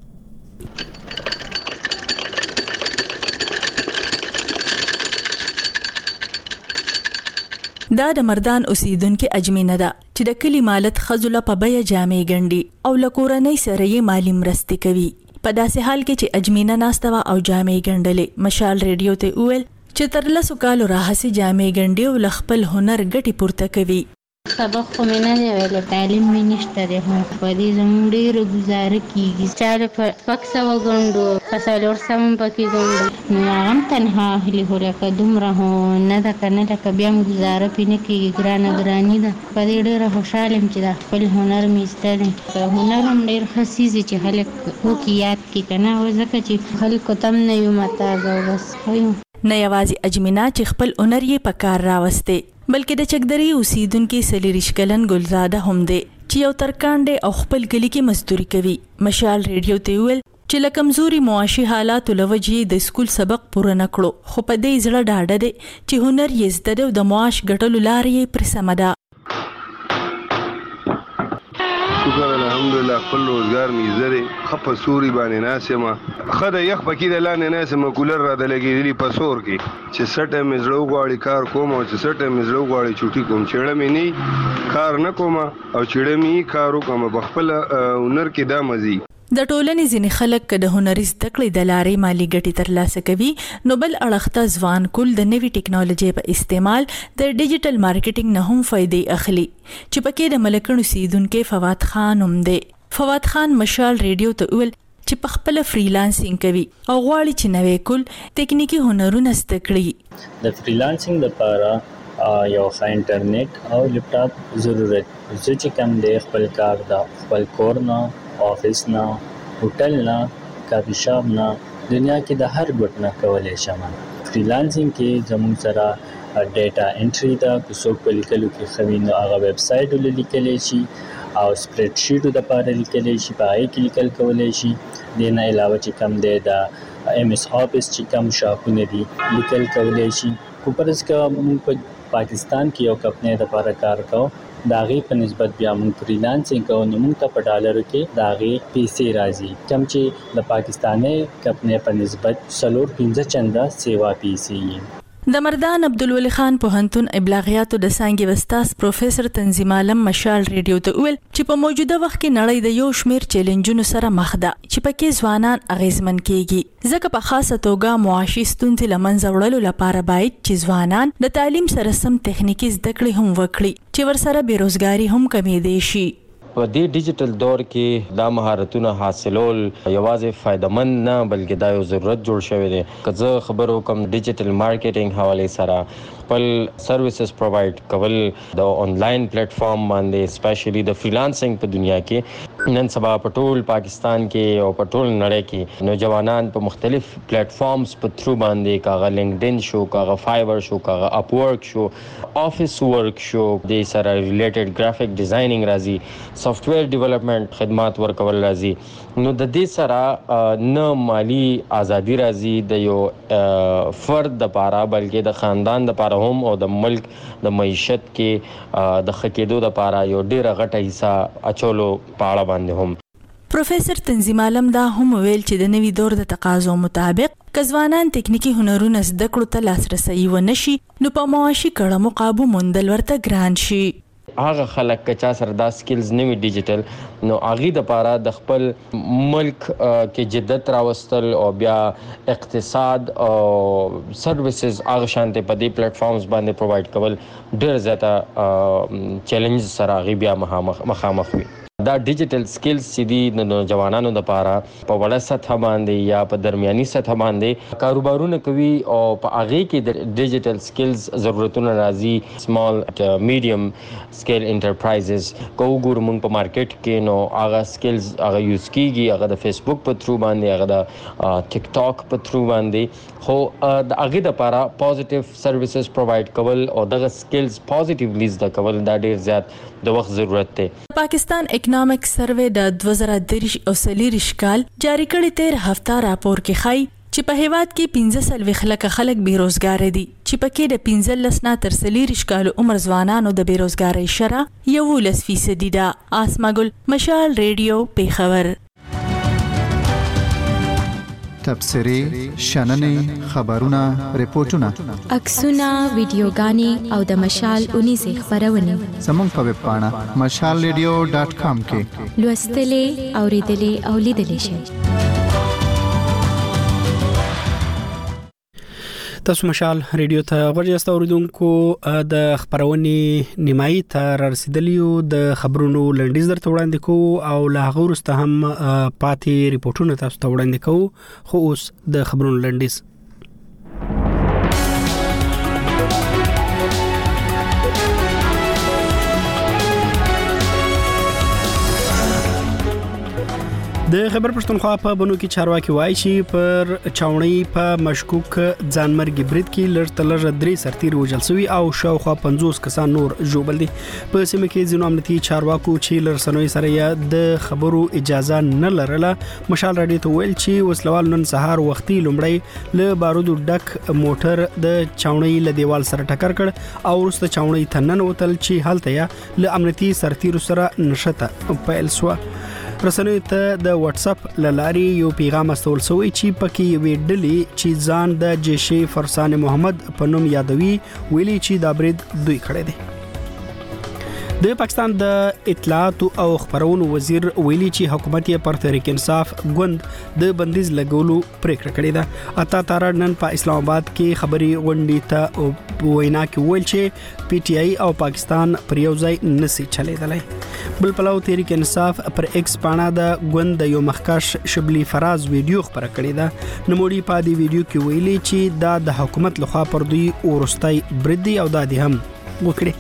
Speaker 2: دا د مردان اوسیدونکو اجمینه ده چې د کلی مالت خزله په بیا جامې ګنډي او لکورنۍ سره یې مالی مرستې کوي. په داسې حال کې چې اجمینه ناستوه او جامې ګنډلې، مشال ریډیو ته وویل چې تر 10 کالو راهسي جامې ګنډي او خپل هنر ګټي پورته کوي.
Speaker 22: سبق خو مې نه دی ویلی، تعلیم مې نشته دی، په دې زموږ ډېره ګزاره کېږي. چاله په 600 ګنډو، په 400 هم پکې ګنډو، نو هغه هم تنها اخلي، خو لکه دومره خو نه ده که نه، لکه بیا هم ګزاره پرې نه کېږي، ګراني ده. په دې ډېره خوشحاله یم چې دا خپل هنر مې زده دی. هنر هم ډېر ښه څیز دی چې خلک وکړي، یاد کړي که نه، ځکه چې خلکو ته هم نه یو محتاج او بس ښه یو.
Speaker 2: نه یوازې اجمینه چې خپل هنر یې په کار راوستی، بلکې د چکدري اوسیدونکو 40 کلن ګلزاده هم دی چې یو ترکاندې او خپل کلی کې مزدوري کوي. مشال ریډیو ته ویل چې له کمزوري معاشي حالاتو لوجې د سکول سبق پوره نکړو، خو په دې زړه ډاډه دی چې هنر یې زده دی او د معاش ګټلو لارې یې پر سمه ده.
Speaker 23: شکر الحمدلله، خپل روزګار مې زده خپه سوري باندې ناسمه خدای یخ پکې د لاندې ناسمه کولر را د لګېدلی په سور کې چې سټه مې زړه وغواړي کار کوم او چې سټه مې زړه وغواړي چوټي کوم، چېړه مې نه کار نه کوم او چېړه مې کار وکم په خپل هنر کې دا مزي.
Speaker 2: د ټولنې ځینې خلک که د هنري زده کړې د لارې مالي ګټې ترلاسه کوي، نو بل اړخته ځوان کول د نوي ټیکنالوژي په استعمال د ډیجیټل مارکیټینګ نه هم فائدې اخلي، چې پکې د ملکن اوسیدونکو فواد خان هم دی. فواد خان مشال ریډیو ته ویل چې په خپل فریلانسینګ کوي او غواړي چې نوې کول ټیکنیکی هنرونه زده کړي.
Speaker 24: د فریلانسینګ لپاره یو ښه انټرنیټ او لپټاپ ضرورت، زه چې کوم دی خپل کار د خپل کور نه، آفس نه، هوټل نه، کافي شاپ نه، دنیا کې د هر ګوټ نه کولی شم. فریلانسینګ کې زموږ سره ډیټا انټري ده، که څوک په لیکلو کې ښه وي نو هغه ویب سایټ ولیکلی شي او سپریډ شیټو دپاره لیکلی شي، په هغې کې لیکل کولی شي. دې نه علاوه چې کوم دی د ایم ایس آفس چې کوم شاپونه دي لیکل کولی شي. خو فرض که موږ په پاکستان کې یو کمپنۍ دپاره کار کوو، د هغې په نسبت بیا موږ فریلانسینګ کوو، نو موږ ته په ډالرو کې د هغې پیسې راځي، کوم چې د پاکستاني کمپنۍ په نسبت 4-5 چنده سیوا پیسې وي.
Speaker 2: د مردان عبدالولي خان پوهنتون ابلاغیاتو د څانګې استاد پروفیسور تنظیم عالم مشال ریډیو ته ویل چې په موجوده وخت کې نړۍ د یو شمیر چیلنجونو سره مخ ده چې پکې ځوانان اغیزمن کیږي، ځکه په خاصه توګه معاشي ستونزې له منځه وړلو لپاره باید چې ځوانان د تعلیم سره سم تخنیکی زده کړې هم وکړي چې ورسره بیروزګاری هم کمېدای شي.
Speaker 25: په دې ډیجیټل دور کې دا مهارتونه حاصلول یوازې فائدمن نه بلکې دا یو ضرورت جوړ شوی دی. که زه خبر وکم ډیجیټل مارکیټینګ حواله سره خپل سرویسز پروواید کول د آنلاین پلیټ فارم باندې سپیشلی د فریلانسینګ په دنیا کې نن سبا په ټول پاکستان کې او په ټول نړۍ کې نوجوانان په مختلف پلیټ فارمز په تھرو باندې کاغه لینکډین شو، کاغه فایبر شو، کاغه اپ ورک شو، آفیس ورک شو، د سره ریلیټډ گرافیک ډیزاینینګ راځي، سافټویر ډیولپمنٹ خدمات ورکول راځي. نو د دې سره نه مالی ازادي راځي د یو فرد لپاره بلکې د خاندان لپاره هم او د ملک د معیشت کې د خکېدو لپاره یو ډیره غټه حصہ اچولو پاړه باندې هم.
Speaker 2: پروفیسور تنظیم عالم دا هم ویل چې د نوي دور د تقاضو مطابق کځوانان تکنیکی هنرونه زده کړو ته لاسرسي ونشي نو په معاشي کړه مقابو موندل ورته ګران شي.
Speaker 25: هغه خلک که چا سره دا سکلز نه وي ډیجیټل نو هغې دپاره د خپل ملک کې جدت راوستل او بیا اقتصاد او سروسز هغه شانتې په دې پلیټ فارمز باندې پروواید کول ډېر زیاته چیلنج سره هغې بیا مخامخ وي. دا ډیجیټل سکلز چې دي د نوجوانانو لپاره په وړه سطح باندې یا په درمیاني سطح باندې کاروبارونه کوي او په هغې کې د ډیجیټل سکلز ضرورتونه راځي. سمال میډیم سکیل انټرپرایزز که وګورو موږ په مارکیټ کې نو هغه سکلز هغه یوز کیږي، هغه د فیسبوک په تھرو باندې، هغه د ټیک ټاک په تھرو باندې، خو د هغې دپاره پازیټیو سروسز پروواید کول او دغه سکلز پازیټیولی زده کول دا ډېر زیات د وخت ضرورت دی.
Speaker 2: پاکستان اکنامک سروې د 2023 او 24 کال جاری کړي 13 هفته راپور کې ښایي چې په هیواد کې 15 لکه خلک بیروزګار دي چې پکې د 15 نه تر 40 کال عمر ځوانانو د بیروزګاری شرح 11% ده. آسماګل، مشال ریډیو، پیښور.
Speaker 21: تبصری، شننې، خبرونه، ریپورتونه،
Speaker 20: عکسونه، ویډیوګانې او د مشال 19 خبرونه
Speaker 21: زموږ په ویب پاڼه mashalradio.com کې
Speaker 20: لوستلې، اوریدلې او لیدلې شئ.
Speaker 1: تاسو مشال ریډیو ته غوږی اوریدونکو د خبرونې نیمایي ته رسیدلیو د خبرونو لنډیز درته وړاندې کوو او لا هغه وروسته هم پاتې ریپورتونه تاسو ته وړاندې کوو. خو اوس د خبرونو لنډیز. د خبر پښتونخوا په بنو کې چارواکي وایي چې پر چاونۍ په مشکوک ځانمرګي برید کې لړ 3 سرتیر وژل شوی او شاوخوا 50 کسان نور ژوبل دي. په سیمه کې ځینو امنیتي چارواکو چې لرسنوي سره د خبرو اجازه نه لرله مشال راډیو ته ویل چې وسلوال نن سهار وختي لومړی له بارودو ډک موټر د چاونۍ له دیوال سره ټکر کړ او وروسته چاونۍ ته ننوتل چې هلته یې له امنیتي سرتیرو سره نشته پیل شو. رسنوي ته د واتس اپ لاري یو پیغام استول شوی چې پکې یوې ډلې چې ځان د جيش فرسان محمد په نوم یادوي ویلي چې دا برید دوی کړی دی. د پاکستان د اطلاعات او خبرونو وزیر ویلي چې حکومت یې پر تحریک انصاف ګوند د بندیز لګولو پریکړه کړې ده. اتا تار نن په اسلام آباد کې خبري غونډې ته وینا کې ویل چې پی ټی آی او پاکستان پر یو ځای نسی چلیدلای. بل پلاو تحریک انصاف پر ایکس پاڼه د ګوند د یو مخکش شبلی فراز ویډیو خبره کړې ده. نموړي په دې ویډیو کې ویلي چې دا د حکومت لخوا پر دوی ورستای برید او د دې هم وکړي.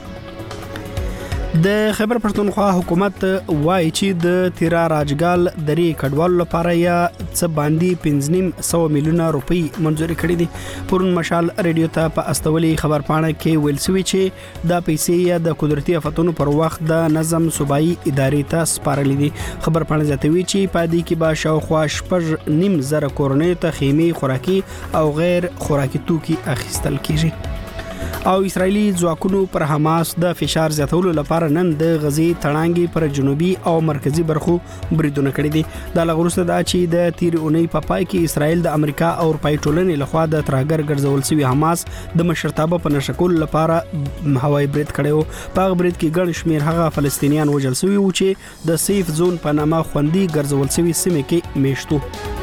Speaker 1: د خبر پښتونخوا حکومت وایي چې د تیرا راجګال درې کډوالو لپاره یا څه باندې 5.5 میلیونه روپۍ منځوري کړې دي. پرون مشال ریډیو ته په استولي خبر پاڼه کې ویل شوی چې دا پیسې یا د قدرتي آفتونو پر وخت د نظم صوبایي ادارې ته سپارلې دي. خبر پاڼه زیاتوي چې پادې کې به شاوخوا 8.5 کورنۍ ته خیمه خوراکي او غیر خوراکي توکي اخیستل کیږي. او اسرایلی ځواکونو پر حماس د فشار زیاتولو لپاره نن د غزي تړانګي پر جنوبي او مرکزی برخو بریدونه کړی دي. دا لغورسته دا چې د تیر اونۍ په پای کې اسرایل د امریکا او اروپای ټولنې لخوا د ترهګر ګرځول شوی حماس د مشرتابه په نشکول لپاره هوایي برید کړو. په برید کې ګڼ شمیر هغه فلسطینیان وژل شوی و چې د سیف زون په نامه خوندي ګرځول شوی سیمه کې میشتو.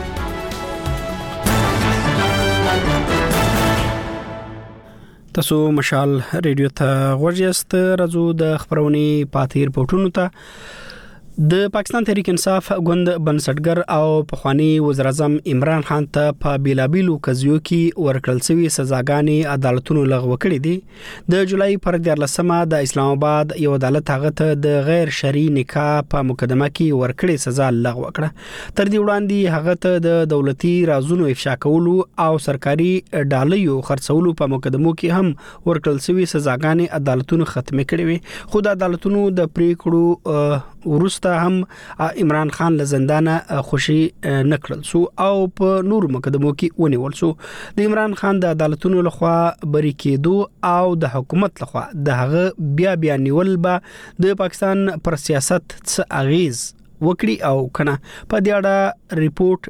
Speaker 1: تاسو مشال ریډیو ته غوږیاست. راځو د خبرونې پاتې ریپورتونو ته. د پاکستان تحریک انصاف ګوند بنسټګر او پخوانی وزیر اعظم عمران خان ته په بیلابیلو قضیو کې ورکړل شوی سزاګانې عدالتونو لغوه کړې دي. د جولای پر 14مه د اسلام آباد یو عدالت هغه ته د غیر شرعي نکاح په مقدمه کې ورکړې سزا لغوه کړه. تر دې وړاندې هغه ته د دولتي رازونو افشا کولو او سرکاري ډالیو خرڅولو په مقدمو کې هم ورکړل شوی سزاګانې عدالتونو ختمه کړې وي. خو د عدالتونو د پریکړو ورسته هم عمران خان له زندانه خوشي نکړل سو او په نور مقدمو کې ونیول سو. د عمران خان د عدالتونو لخوا بری کېدو او د حکومت لخوا د هغه بیا نیول به د پاکستان پر سیاست څه اغیز وکړي او کنه. په دې اړه ریپورت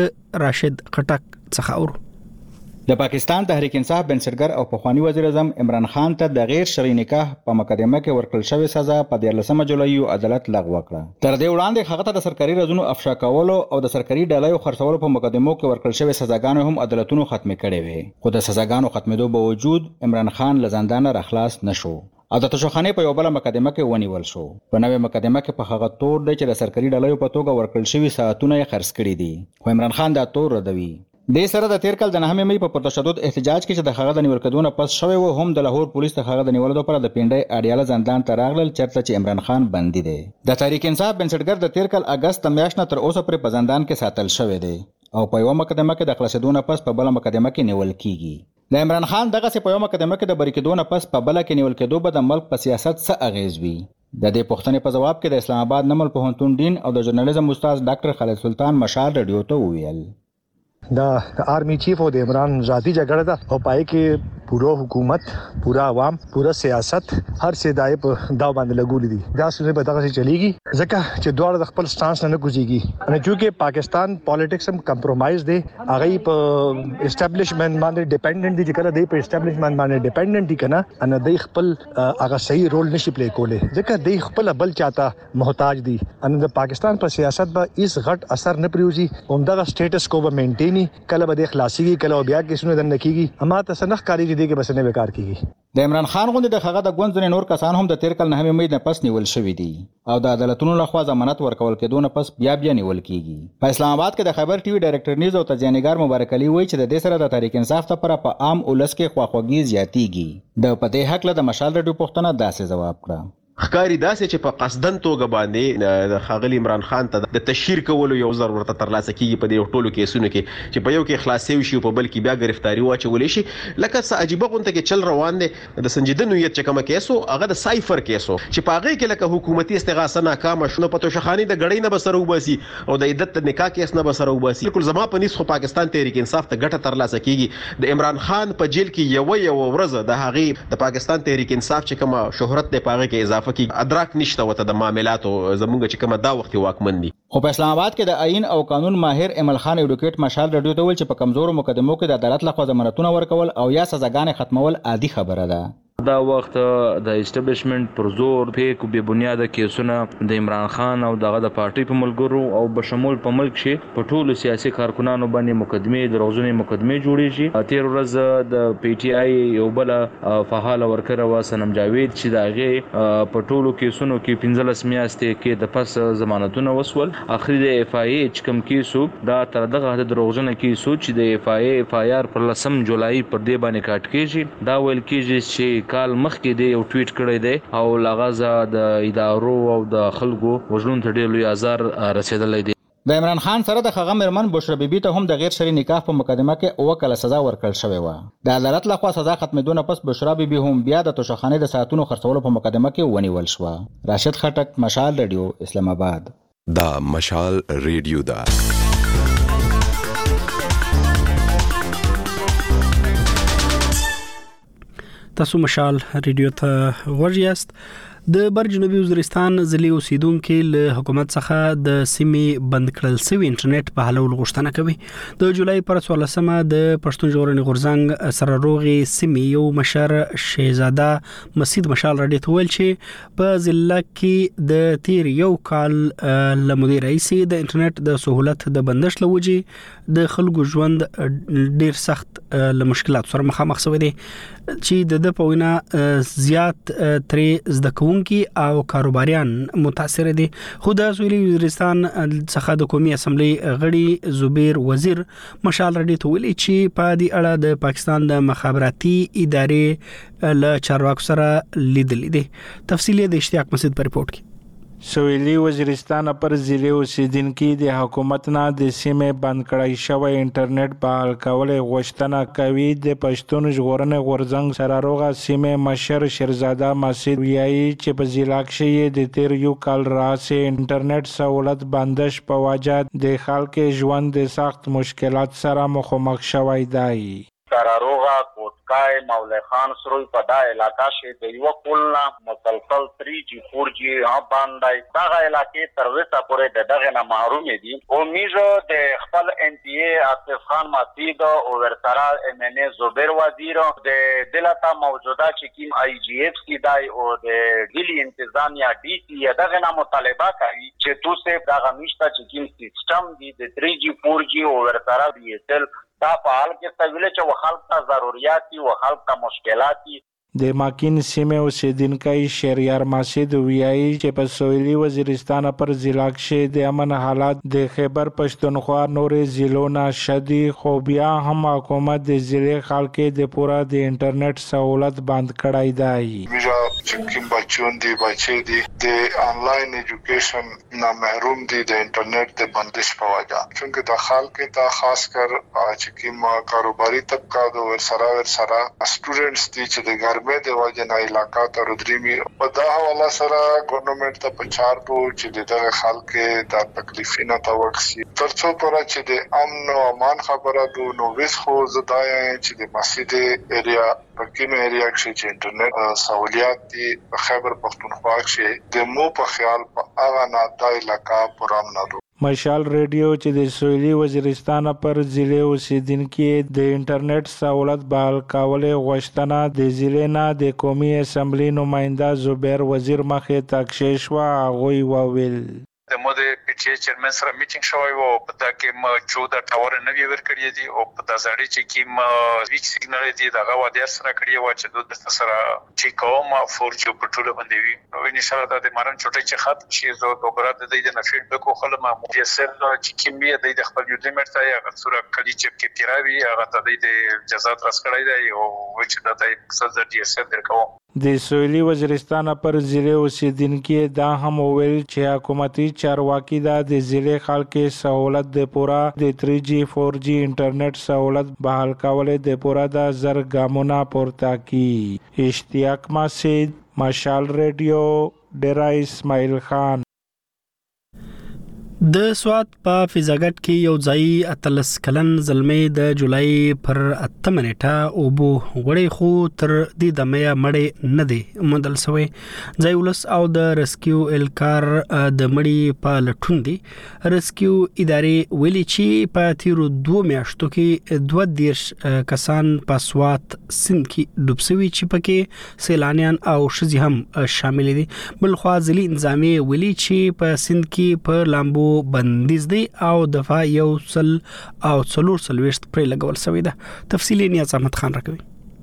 Speaker 1: د راشد خټک څخه اورو.
Speaker 3: د پاکستان تحریک انصاف بنسټګر او پخوانی وزیر اعظم عمران خان ته د غیر شرعي نکاح په مقدمه کې ورکړل شوی سزا په 14 جولای عدالت لغوه کړه. تر دې وړاندې هغه ته د سرکاري رازونو افشا کولو او د سرکاري ډالۍ خرڅولو په مقدمو کې ورکړل شوی سزاګانې هم عدالتونو ختمه کړې وې. خو د سزاګانو ختمېدو باوجود عمران خان له زندانه راخلاص نشو او د تشوخانه په یو بل مقدمه کې ونیول شو. په نوې مقدمه کې په هغه تور دی چې د سرکاري ډالۍ په توګه ورکړل شوی ساعتونه یې خرڅ کړي دي. خو عمران خان دا تور ردوي. د سره د تیر کال د 9 مې په تشدد احتجاج کې چې د هغه د نیول کېدو نه پس شوی و هم د لاهور پولیس ته هغه د نیولو لپاره د پینډای اډیاله زندان ته راغلل چرته چې عمران خان بندي دی. د تحریک انصاف بنسټګر د تیر کال اگست میاشت نه تر اوسه پر په زندان کې ساتل شوی دی او په یو مقدمه کې د خلاصېدو نه پس په بل مقدمه کې نیول کیږي. د عمران خان دغه په یو مقدمه کې د بری کېدو نه پس په بل کې نیول کېدو به د ملک په سیاست څه اغیز وي. د دې پوښتنې په جواب کې د اسلام آباد نمل پوهنتون ډین او د ژورنالیزم استاد ډاکټر خالد سلطان مشال ریډیو ته وویل.
Speaker 6: دا آرمی چیف او د عمران ذاتی جګړه ده او پای کې پورا حکومت پورا عوام پورا سیاست هر څه دای په دا باندې لګولې دي دا څه به دغه چلیږي ځکه چې دوه د خپل سټانس نه کوزيږي ان چې پاکستان پالیټکس هم کمپرمایز دي هغه په اسټابلیشمنت باندې ډیپندنٹ دي چې کله دی په اسټابلیشمنت باندې ډیپندنٹ دي کنه ان دی خپل هغه صحیح رول نشي پلی کولای ځکه دی خپل بل چاته محتاج دي ان د پاکستان په سیاست به هیڅ غټ اثر نه پریوزي همدغه سټیټس کو به مینټینی کله به د خلاصيږي کله بیا کیسونه د نکېږي اما ته سنخ کاری دي کې بس نه وکړ کیږي
Speaker 3: د عمران خان غوندې د هغه د ګوند نور کسان هم د تیر کال نه امید نه پس نیول شوې دي او د عدالتونو لخوا ضمانت ورکول کېدو نه پس بیا نیول کیږي په اسلام آباد کې د خبر ټي وي ډایرکټر نیوز او تجزیه‌نګار مبارک علي وایي چې د دې سره د تحریک انصاف لپاره په عام اولس کې خواخوږي زیاتیږي د پدې حق له د مشال رډیو پښتنه داسې جواب کړ
Speaker 8: خکاری داسې چې په قصدن توګه باندې د خاغلی عمران خان ته د تشهیر کولو یو ځل ورته ترلاسه کیږي په دې ټولو کیسونو کې چې په یو کې خلاصي وشي په بل کې بیا گرفتاری واچول شي لکه څه عجیب غونته کې چل روان دي د سنجیده نویت چې کومه کیسو هغه د سایفر کیسو چې په هغه کې لکه حکومتي استغاثه ناکامه شونه په توشخانی د غړې نه بسره وباسي او د عدت نکاح کیس نه بسره وباسي کول زما په نسخه پاکستان تحریک انصاف ته ګټه ترلاسه کیږي د عمران خان په جیل کې یو ورځ د هغه د پاکستان تحریک انصاف چې کومه شهرت د پاغه کې اضافه کیږي ادراک نشته وته د معاملاتو زمونږ چې کومه دا وخت واکمن دي
Speaker 3: خو په اسلام آباد کې د آئین او قانون ماهر امل خان ایډوکیټ مشال رډیو ته ویل چې په کمزورو مقدمو کې د عدالت لخوا ضمانتونه ورکول او یا سزاګانې ختمول عادي خبره ده
Speaker 9: دا وخت د اسټابلیشمنت پر زور په بے بنیاده کیسونه د عمران خان او دغه د پارټي په ملګرو او بشمول په ملک کې په ټولو سیاسي کارکونانو باندې مقدمه دروغجنې مقدمه جوړیږي تیر ورځ د پی ټی آی یو بل فعال ورکر و سنم جاوید چې دغه په ټولو کیسونو کې 15 میاشتې کې د پس ضمانتونه وسول اخري د اف آی ایچ کم کیسو دا تر دغه د دروغجنې کیسو چې د اف آی آر پر 10 جولای پر دی باندې کاټ کیږي دا ویل کیږي چې کال مخکې دی یو ټویټ کړی دی او لغزه د ادارو او د خلکو وژنون ته ډېر لوی آزار رسیدلی دی
Speaker 3: د عمران خان سره د هغه مرمن بشرا بیبي ته هم د غیر شرعي نکاح په مقدمه کې اوکل سزا ورکړل شوې و د عدالت لخوا سزا ختمېدو نه پس بشرا بیبي هم بیا د توشخانه د ساعتونو خرڅولو په مقدمه کې ونیول شو راشد خټک مشال رادیو اسلام آباد
Speaker 10: دا مشال رادیو دا
Speaker 1: تاسو مشال ریډیو ته ورجاست د بر جنوبي وزیرستان ضلع اوسیدونکو له حکومت څخه د سیمې بند کړل شوی انټرنیټ په حلول غوښتنه کوي د جولای پر 14مه د پښتون ژغورنې غورځنګ سره روغي سیمې یو مشر شهزاده مسجد مشال رډي تول چې په ضلع کې د تیر یو کال لمدیر رئیس د انټرنیټ د سہولت د بندش لوجي د خلکو ژوند ډیر سخت له مشکلات سره مخامخ شوی دی چې د پوینا زیات ترې زده کوونکي او کاروباریان متاثر دي خو د سویلي وزیرستان څخه د قومي اسمبلی غړي زبیر وزیر مشال رډي ته ویلي چې په دې اړه د پاکستان د مخابراتي ادارې له چارواکو سره لیدل دي تفصیلی د اشتیاق مسجد پر رپورت کې
Speaker 11: سویلي وزیرستان پر ضلع اوسیدونکو د حکومت نه د سیمې بند کړای شوی انټرنیټ بحال کول غوښتنه کوي د پښتون ژغورنې غورځنګ سره روغه سیمې مشر شهزاده مسجد ویایي چې په ضلع کې د تیر یو کال راځي انټرنیټ سہولت بندش په وجه د خلکو ژوند د سخت مشکلات سره مخامخ شوی دی
Speaker 26: سراروغا کوټکای مولا خان سروي په دا علاقہ کې د یو کولنا مسلسل 3G 4G باندې دا علاقې تر وسه پورې دغه نه محروم دي او میزو د خپل ان ټي اي اسف خان مسجد او ورسره ام ان ای زبیر وزیر د دلته موجوده چې کیم آی جی اف سی دای او د ډیلی انتظامیه ډي سی دغه نه مطالبه کوي چې توسه دغه مشته چې کیم سیستم دی د 3G 4G او ورسره بي اس ال دا په حال کې تغویل چې خلک ته ضرورت دي او خلک ته مشکلات دي
Speaker 11: د ماکین سیمه اوسیدونکو شهریار مسجد ویایي چې په سویلي وزیرستان پر ضلع کې د امن حالات د خیبر پښتونخوا نورې ضلعو نه شدي خو بیا هم حکومت د ضلع خلکو د پورا د انټرنیټ سہولت بند کړای دی
Speaker 27: چې بچون دي بچي دي د انلاین ایجوکیشن نه محروم دي د انټرنیټ د بندش په وجه چې د خلکو ته خاص کر چې کیم کاروباري طبقه د ورسره سټوډنټس دي چې د ګرمه د وجنه علاقہ تر دریمي په دا حواله سره ګورنمنت ته پچار کو چې دغه خلک د تکلیفینه توکسي ترڅو پر چې د امن او امان خبره دو نو وس خو زداي چې د مسجد ایریا پکې ایریا کې انټرنیټ سہولیات دي خیبر پختونخوا کې د مو په خیال په هغه نه د علاقہ پرام نه دو
Speaker 11: مشال ریډیو چې د سویلي وزیرستان پر ضلع اوسیدونکو د انټرنیټ سہولت بحال کولو غوښتنه د ضلع نه د قومي اسمبلی نماینده زبیر وزیر مخې تکشیش وا غوي وویل
Speaker 4: د مو د پی ټی ایچ چیرمن سره میټینګ شوی و په تا کې ما 14 ټاور نوی ورکړی دي او په تاسو چې کې ویک سیګنال دي دا غوا د سره کړی و چې د سره چې کوم 4G په ټوله باندې وي نو ان شاء الله د مارن چټي چې ختم شي زه دوباره د دې نه فیډبک خو ما مفصل چې کیمیا د خپل یو لیمټ ته هغه سره کلی چې کې پیراوي هغه ته د جزات راس کړی دی او چې دا د مقصد د DSL درکو
Speaker 11: د سویلي وزیرستان پر ضلع اوسیدونکو دا هم ویل چې حکومتي چارواکي دا د ضلع خلکو سہولت د پورا د 3G 4G انټرنیټ سہولت بحال کولو د پورا د زر ګامونه پورته کی اشتیاق مسجد مشال ریډیو ډیرا اسماعیل خان
Speaker 1: د سوات په فضاګټ کې یو ځای اتلس کلن زلمی د جولای پر 8 نیټه او بو غړې خو تر دې دمه مړې نه دی مدل سوی ځای ولس او د ریسکیو الکار د مړې په لټون دي ریسکیو ادارې ویلي چې په تیرو 2 میاشتو کې 2 کسان په سوات سند کې ډوب شوي چې پکې سیلانیان او شذي هم شامل دي بل خو ځلي نظامی ویلي چې په سند کې په لامبو بندیز دی او دفاع یو سل او څلور سلويشت پر لګول شوی ده تفصیلی نیاز احمد خان راکوي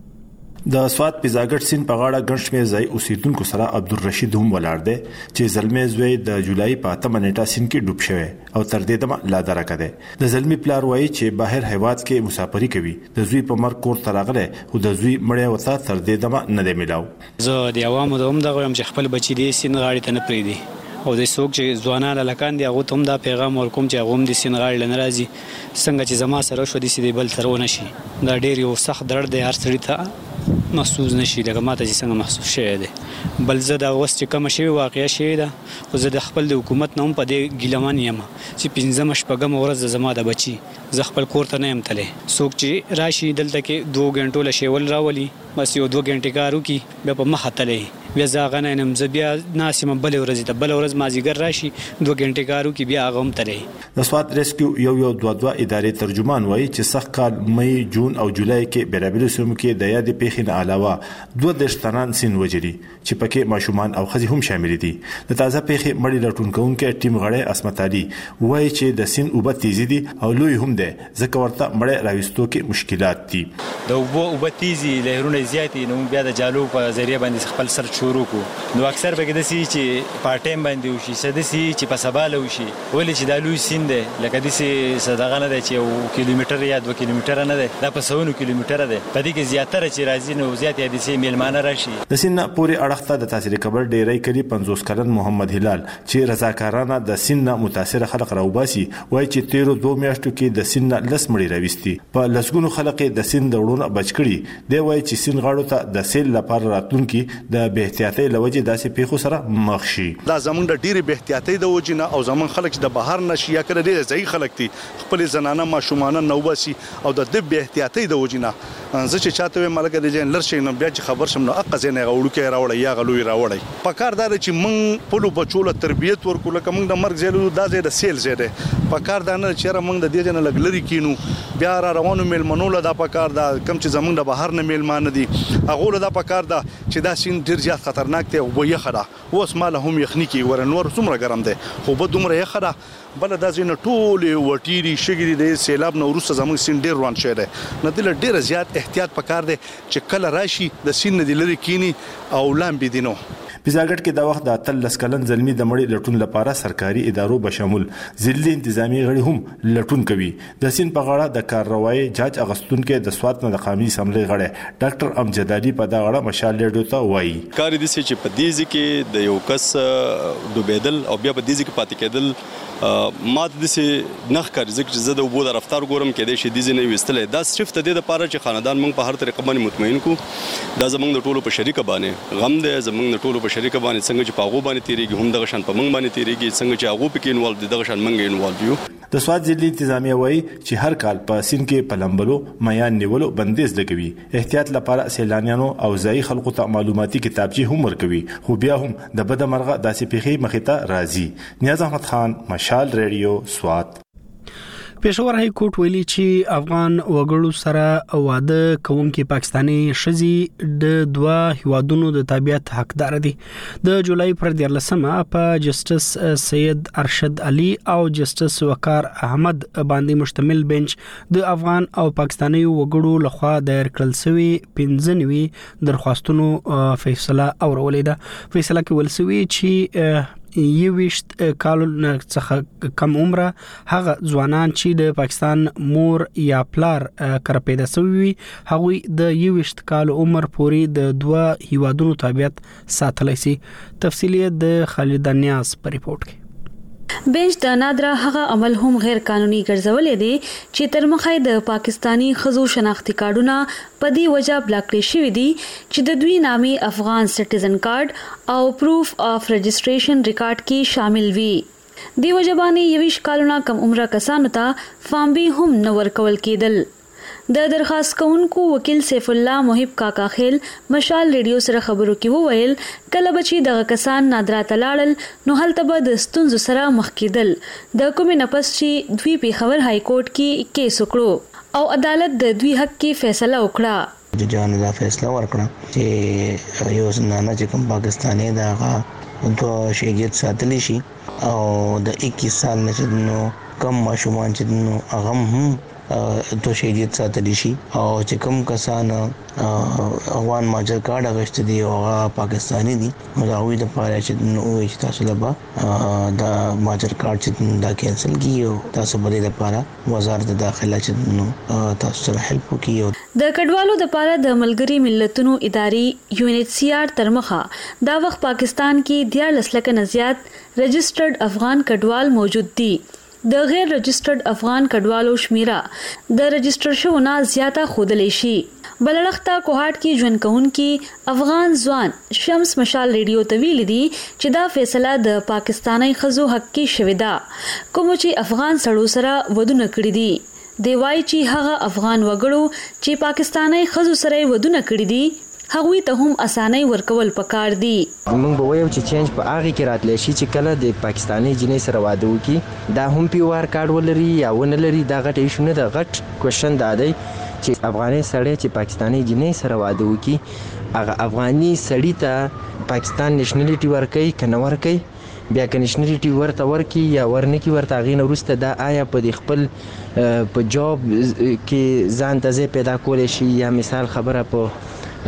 Speaker 16: د سوات فضاګټ سین په غاړه ګڼشمیر ځای اوسیدونکو سره عبدالرشید هم ولاړ دی چې زلمی زوی د جولای په 8 نیټه سین کې ډوب شوی او تر دې دمه لا درکه ده د زلمی پلار وایي چې بهر هیواد کې مسافری کوي د زوی په مر کور تراغله او د زوی مړی وته تر دې دمه نه دی ملاو
Speaker 5: زه د عوامو د هم دغه هم خپل بچی دی سین غاړي ته نه پریدي او د څوک چې ځوانان لکان دي هغه ته هم دا پیغام ورکوم چې هغه هم د سینغاړ لنرازي څنګه چې زما سره شو دي سي بل تر ونه شي دا ډیر یو سخت درد دی هر سړی ته محسوس نشي لکه ماته چې څنګه محسوس شي دي بل زه دا وست کوم شي واقعیا شي دا خو زه د خپل د حکومت نه هم په دې ګیلمان یم چې 15 شپږم ورځ زما د بچي زه خپل کور ته نه يم تله څوک چې راشي دلته کې 2 غنټو لشیول راولي بس یو 2 غنټې کارو کی بیا په مخه تله بیا زاغنه نم زبیا ناسم بل ورځ ته بل ورځ مازیګر راشي 2 غنټې کارو کی بیا غوم تله
Speaker 16: د سوات ریسکیو یو 2 ادارې ترجمان وایي چې سخت کال مې جون او جولای کې بیرابل سوم کې د یاد پیښې نه علاوه 2 دشتنان سین وجري چې پکې ماشومان او خزي هم شامل دي د تازه پیښې مړی راټونکونکو ټیم غړې اسمت علي وایي چې د سین اوبه تیزی دي او لوی هم ده ځکه ورته مړی راوستو کې مشکلات دي
Speaker 7: د اوبه تیزی لهرونه زیاتې نو بیا د جالو په ذریعہ باندې خپل سر شروع کو نو اکثر به د سي چې پارت ټایم باندې وشي سدسي چې په سباله وشي ولې چې د لوی سین ده لکه د سي صدغه نه ده چې 1 کیلومتر یا 2 کیلومتر نه ده دا په 100 کیلومتر ده په دې کې زیاتره چې راځي نو زیات د سي میلمانه راشي
Speaker 16: د سین پوري اړخته د تاثیر کبر ډیرای کړي 50 کلن محمد هلال چې رضاکارانه د سین متاثر خلک راوباسي وایي چې 13 میاشتو کې د سین لس مړي راوستي په لسګونو خلک د سین دړونه بچ کړي دی وایي چې سین غاړو ته د سیل لپاره راتلونکي د به احتیاطي لوجه داسې پیښو سره مخ شي
Speaker 12: دا زمونږ د ډیره به احتیاطي د وجنه او زمون خلک د بهر نشي یا کړي ډیره ځای خلک دي خپل زنانه ماشومان نوباسي او د به احتیاطي د وجنه زه چې چاته ملګری دي جن لرشي نو بیا چې خبر شم نو اقا زنه غوړو کې راوړی یا غلوې راوړی پکاردار چې مونږ په لو بچوله تربيت ورکول کوم د مرګ زیلو دا زیاده سیل زیاده پکاردار نه چې مونږ د دې جن لګلري کینو بیا را روانو میلمنو له دا پکاردار کم چې زمونږ د بهر نه میلمان دي هغه له دا پکاردار چې دا سین ډیر زیات خطرناک دی او وې خړه اوس مال هم یخنی کی ورنور څومره ګرم دی خو به دومره یې خړه بل د ځینې ټول وټيري شګري د سیلاب نو روسه زموږ سین ډیر روان شه ده نه دل ډیر زیات احتیاط پکار دی چې کله راشي د سین د لری کینی او لامبي دینو
Speaker 16: پیزاګټ کې د وخت د 13 کلن زلمی د مړي لټون لپاره سرکاري ادارو بشامل ځلې انتظامی غړي هم لټون کوي. د سین په غاړه د کارروایي جاج اغستونکو د سوات نه د قومي اسمبلی غړي ډاکټر امجد علي په دا غړه مشال ریډیو ته وایي
Speaker 13: کار دي چې په دې ځکه د یو کس دوبېدل او بیا په دې ځکه پاتې کېدل ماته د سي نخ کار ذکر زده وبو د رفتار ګورم کې د شي دي نه وستلې دا صرف ته د لپاره چې خاندان موږ په هر طریقه باندې مطمئن کو دا زمونږ د ټولو په شریکه باندې غم ده زمونږ د ټولو په شریکه باندې څنګه چې پاغو باندې تیریږي هم د غشن په موږ باندې تیریږي څنګه چې هغه پکې انوالو دي د غشن موږ انوالو یو.
Speaker 16: د سواد ځلې انتظامی وایي چې هر کال په سین کې پلمبلو میان نیولو بندیز لګوي. احتیاط لپاره سیلانیانو او ځای خلکو ته معلوماتي کتابچې هم ورکوي خو بیا هم د بده مرغه داسې پیخي مخې ته راځي. نیاز احمد خان مشال ریډیو سوات.
Speaker 1: پېښور های کورټ ویلي چې افغان وګړو سره واده کوونکي پاکستانی شذي د دوه هیوادونو د تابعیت حقدار دي. د جولای پر 14مه په جسټس سید ارشد علي او جسټس وقار احمد باندې مشتمل بنچ د افغان او پاکستانی وګړو لخوا دایر کړل شوی 15 درخواستونو فیصله اورولې ده. فیصله کې ولسوي چې یوشت کالو څخه کم عمره هغه ځوانان چې د پاکستان مور یا پلار کر پیدا شوی هغوی د یوشت کالو عمر پورې د دوه هیوادونو تابعیت ساتلی سي. تفصیلی د خالد نیاز په ریپورت کې.
Speaker 14: بنچ د نادره هغه عمل هم غیر قانوني ګرځولې دي چې تر مخه د پاکستانی خزو شناختی کارډونه په دې وجه بلاک کړی شوی دي چې د دوی نامي افغان سټیزن کارت او پروف اف رجسټریشن ریکارډ کې شامل وي. دی وجه باندې یویش کالونه کم عمره کسانو ته فارم بي هم نه ورکول کېدل. د درخواست کوونکو وکیل سیف الله محب کاکا خیل مشال ریډیو سره خبرو کې وویل کله بچي دغه کسان نادرا تلاړل نو هلته به د ستونزو سره مخ کېدل. د کومې نفس چې دوی په خبر های کورټ کې کیس وکړو او عدالت د دوی حق کې فیصله وکړه.
Speaker 15: ججانو دا فیصله ورکړه چې یو زنانه چې کوم پاکستانی دغه دوه شهیدیت ساتلی شي او د 21 سال نشدنو کم ماشومان چې نو هغه هم تو شهیدیت ساتلی شي او چې کوم کسان افغان ماجر کارت اغشت دي او پاکستانی دي نو دا وی د پاره چې نو چې تاسو لپاره دا ماجر کارت چې دا کینسل کیو تاسو بلې لپاره وزارت داخله چې نو تاسو سره هیلپ وکيو.
Speaker 14: د کډوالو د پاره د ملګری ملتونو ادارې UNHCR تر مخه دا وخت پاکستان کې 14 لک نه زیات رجسټرډ افغان کډوال موجود دي. د غیر رجسټرډ افغان کډوالو شمیره د رجسټر شوونه زیاته خودلې شي. بلړخته کوهاټ کې ژوند کوونکي افغان ځوان شمس مشال ریډیو ته ویلي دي چې دا فیصله د پاکستانی خزو حق کې شوې ده کوم چې افغان سړو سره ودونه کړی دي. دی وایي چې هغه افغان وګړو چې پاکستانی خزو سره ودونه کړی دي هغوی ته هم اسانۍ ورکول پکار دي.
Speaker 17: موږ به وایو چې چینج په هغه کې راتلی شي چې کله د پاکستانی جنۍ سره واده وکړي دا هم پیوار کارت ولري یا ونه لري دا غټ ایشو نه ده. غټ کوېشن دا دی چې افغاني سړی چې پاکستانی جنۍ سره واده وکړي هغه افغاني سړي ته پاکستان نېشنلټي ورکوي که نه ورکوي بیا که نېشنلټي ورته ورکړي یا ورنکړي ورته هغې نه وروسته دا آیا په د خپل په جاب کې ځان ته ځای پیدا کولی شي یا مثال خبره په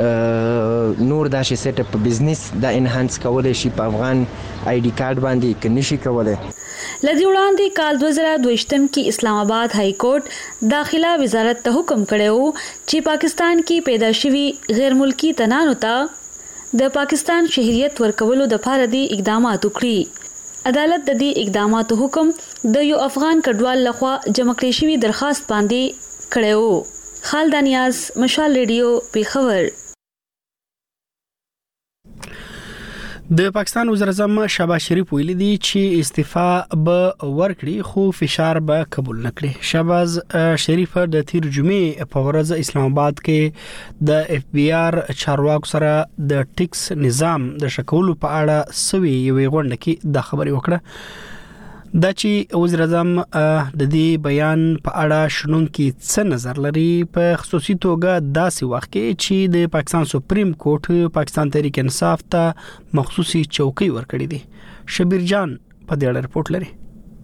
Speaker 17: نور دا شي سیټ اپ بزنس دا انهانس کولای شي په افغان آی ډي کارت باندې کې نشي کولای.
Speaker 14: لدی وړاندې کال 2022 کې اسلام آباد های کورټ داخله وزارت ته حکم کړو چې پاکستان کې پیدا شوی غیر ملکی تنانو ته د پاکستان شهریت ورکولو د لپاره دي اقدامات وکړي. عدالت د دې اقداماتو حکم د یو افغان کډوال لخوا جمع کړی شوی درخواست باندې کړو. خالد نیاز مشال ریډیو پیښور.
Speaker 1: د پاکستان وزیر اعظم شهباز شریف ویلي دي چې استعفا به ورکړي خو فشار به قبول نکړي. شهباز شریف د تیر جمعې په ورځ اسلام آباد کې د FBI چارواکو سره د ټیکس نظام د شکولو په اړه سوي یوې غونډه کې د خبرې وکړه. دا چې وزیر اعظم د دې بیان په اړه شنونکي څه نظر لري په خصوصي توګه داسې وخت کې چې د پاکستان سپریم کورټ پاکستان تحریک انصاف ته مخصوصي چوکۍ ورکړې دي. شبیر جان په دې اړه رپورټ لري.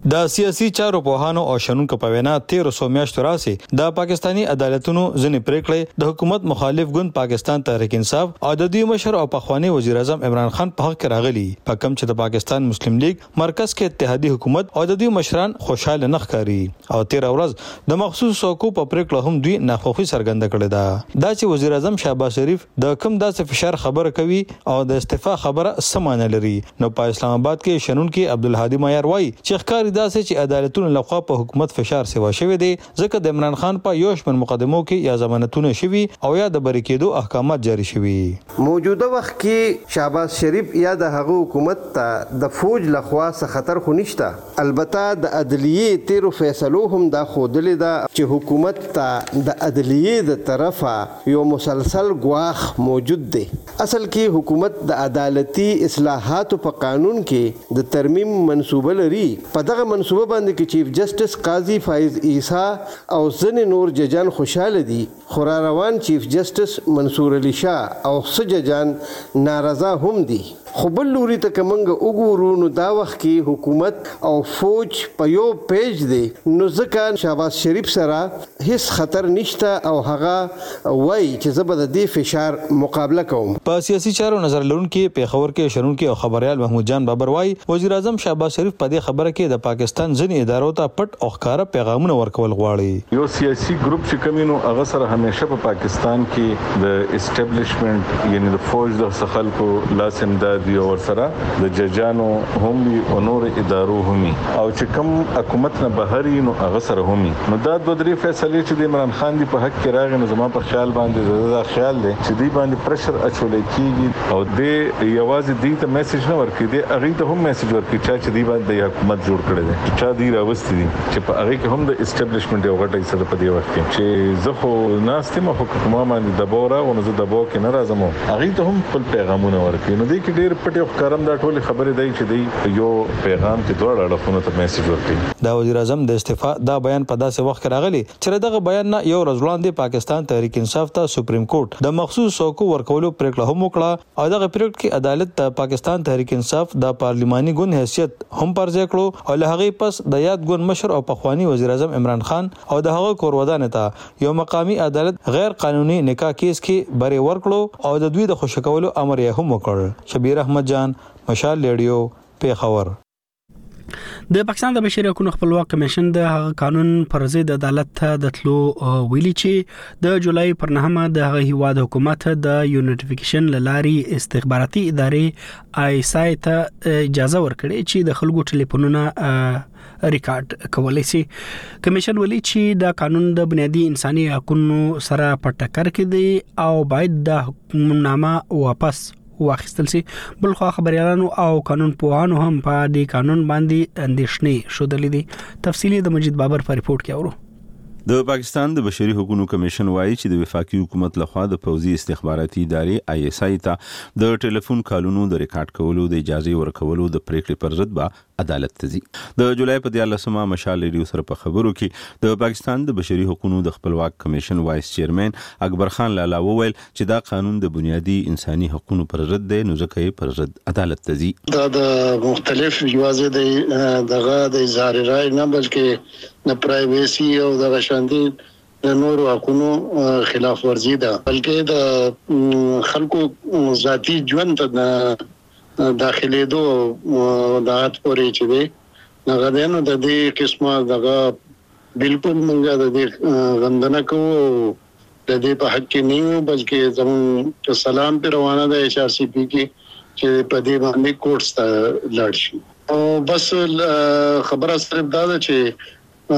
Speaker 2: د سیاسي چارو پوهانو او شنونکو په وینا 1300 میاشتو راځي د پاکستانی عدالتونو ځنې پریکړې د حکومت مخالف ګوند پاکستان تحریک انصاف او د دوی مشر او پخوانی وزیر اعظم عمران خان په حق راغلي په کوم چې د پاکستان مسلم لیگ مرکز کې اتحادی حکومت او د دوی مشران خوشاله نه ښکاري او 13 ورځ د مخصوص څوکو په پریکړه هم دوی ناخوښي څرګنده کړې ده دا چې وزیر اعظم شهباز شریف د کوم داسې فشار خبره کوي او د استعفا خبره سمانه لري نو په اسلام آباد کې شنونکي عبدالهادي معیار وایي چې ښکاري داسې چې عدالتونو لخوا په حکومت فشار سیوا شوی دی ځکه د عمران خان په یو شمېر مقدمو کې یا ضمانتونه شوي او یا د بری کېدو احکامات جاری شوي
Speaker 18: موجوده وخت کې شهباز شریف یا د هغه حکومت ته د فوج لخوا څه خطر خو نشته البته د عدلیه تیرو فیصلو هم دا ښودلې ده چې حکومت ته د عدلیه د طرفه یو مسلسل ګواښ موجود دی اصل کې حکومت د عدالتي اصلاحاتو په قانون کې د ترمیم منصوبه لري په دغه منصوبه باندې کې چیف جسټس قاضي فایز عیسی او ځینې نور ججان خوشاله دي خو را روان چیف جسټس منصور علي شاه او څه ججان نارضا هم دي خو بل لوري ته کومنګ وګورو نو دا وخت کې حکومت او فوج په یو پیج دی نو ځکه شهباز شریف سره هیڅ خطر نشته او هغه وایي چې زه به د دې فشار مقابله کوم
Speaker 2: په سیاسي چارو نظر لرونکي پیښور کې شنونکي او خبريال محمود جان بابر وایي وزیر اعظم شهباز شریف په دې خبره کې د پاکستان ځینې ادارو ته پټ او ښکاره پیغامونه ورکول غواړي
Speaker 19: یو سیاسي ګروپ چې کمینو هغه سره همیشه په پاکستان کې د اسټابلیشمنت یعنی د فوج د خلکو لاس امداد دی او سره د ججانو هم او نور ادارو هم او چې کوم حکومت نه بهري نو هغه سره هم نو دا دوه درې فیصله چې د عمران خان دی په حق کې راغی نو زما په خیال باندې دا خیال دی چې دی باندې پرشر اچول کیږي او د یوازې دی ته میسج نه ورکړي دی هغه ته هم میسج ورکړي چې دی باندې حکومت جوړ کړي دی چې دی راوستي دي چې په هغه کې هم د اسټابلیشمنت یو غټه حصہ په دی وخت کې چې زه خو ناستم خو کومه باندې دباو را او زه دباو کې نه راځم هغه ته هم خپل پیغامونه ورکړي نو دی کې ډیر پټ کارم دا ټول خبره دی چې دی یو پیغام کې دوه اړخونو ته میسج ورکړي
Speaker 2: دا وزیر اعظم د استعفا دا بیان په داسې وخت کې راغلی چې دغه بیان نه یو ورځ وړاندې پاکستان تحریک انصاف ته سپریم کورټ د مخصوص څوکو ورکولو پریکړه هم وکړه او دغه پریکړه کې عدالت د پاکستان تحریک انصاف د پارلماني ګوند حیثیت هم پرځای کړو او له هغه پس د یاد ګوند مشر او پخوانی وزیر اعظم عمران خان او د هغه کورودان ته یو مقامی عدالت غیر قانوني نکاح کیس کې بری ورکړو او د دوی د خوشکولو امر یې هم وکړ شبیر احمد جان مشال ریډیو پیښور
Speaker 1: د پاکستان د بشري حقوقو خپلواک کمیشن د قانون پر ضد عدالت ته د تلو ویلي چې د جولای پر 9 د هیواد حکومت د یونټیفیکیشن لاري استخباراتي ادارې آیسای ته اجازه ورکړي چې د خلکو ټلیفونونه ریکارډ کولای شي کمیشن ویلي چې د قانون د بنیادی انساني حقوقو سره په ټکر کې دی او باید د حکمنامه واپس واخیستل شي بل خو خبريالانو او قانون پوهانو هم په دې قانون باندې اندېښنې شودلې دي تفصیلی د مجید بابر په ریپورت کې اورو
Speaker 22: د پاکستان د بشري حقوقو کمیشن وایي چې د وفاقي حکومت لخوا د پوځي استخباراتي ادارې آی اس آی ته د ټلیفون کالونو د ریکارډ کولو د اجازه ورکولو د پریکړې پر ضد به عدالت ته ځي د جولای په 13 مشال ریډیو سره په خبرو کې د پاکستان د بشري حقوقو د خپلواک کمیشن وایس چیرمن اکبر خان لالا وویل چې دا قانون د بنیادی انساني حقوقو پر ضد دی نو ځکه یې پر ضد عدالت ته ځي
Speaker 23: دا د مختلف یوازې دغه د اظهار رائے نه بلکې د پرایویسي او د شاندي د نورو حقوقو خلاف ورزي ده بلکې د خلکو ذاتی ژوند ته داخلي دو دات پورې چې دی نغدانو د دې قسمه دغه بالکل موږ د دې غندنه کوو د دې په حق کې نه بلکې زموږ سلام په روانه ده ایچ آر سی پی کې چې په دې باندې کورټس ته لاړ شي او بس خبره صرف دا ده چې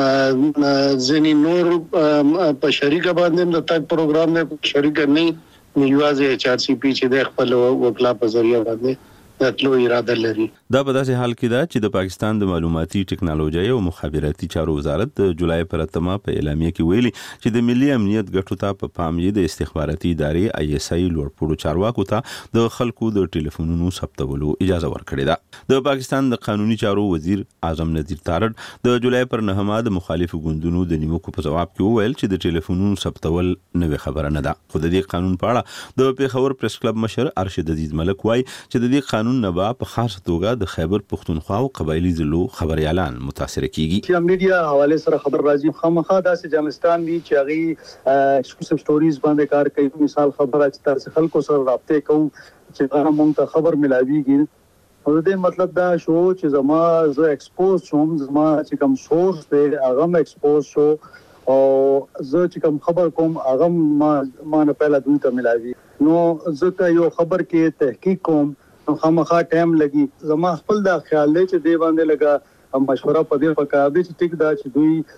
Speaker 23: ځینې نور په شریکه باندې د تک پروګرام نه شریک نه نیوازه ایچ آر سی پی چې د خپل وکلا په ذریعہ باندې تلو اراده لري
Speaker 22: دا په داسې حال کې ده چې د پاکستان د معلوماتي ټکنالوژي او مخابراتي چارو وزارت د جولای پر 8 په اعلامیه کې ویلي چې د ملي امنیت ګټو ته په پام یې د استخباراتي ادارې آی اس آی لوړپوړو چارواکو ته د خلکو د ټلیفونونو ثبتولو اجازه ورکړې ده د پاکستان د قانوني چارو وزیر اعظم نذیر تارړ د جولای پر 9 د مخالفو ګوندونو د نیوکو په جواب کې وویل چې د ټلیفونونو ثبتول نوې خبره نه ده خو د دې قانون په اړه د پیښور پریس کلب مشر ارشد عزیز ملک وایي چې د دې قانون قانون نه به په خاص توګه د خیبر پښتونخوا او قبایلی ضلعو خبريالان متاثر کیږي.
Speaker 6: چې میډیا حواله سره خبر راځي خامخا داسې جامستان دي چې هغه ایکسکلوسیو سټوریز باندې کار کوي. مثال خبره چې تاسو خلکو سره رابطه کوو چې هغه مونږ ته خبر ملاويږي. او دې مطلب دا شو چې زما زه ایکسپوز شوم، زما چې کوم سورس دی هغه م ایکسپوز شو او زه چې کوم خبر کوم هغه ما نه پهلا دوی ته ملاوي. نو زه یو خبر کې تحقیق کوم نو خامخا ټایم لګي. زما خپل دا خیال دی چې دی باندې لګا مشوره په دې پکار دی چې ټیک دا چې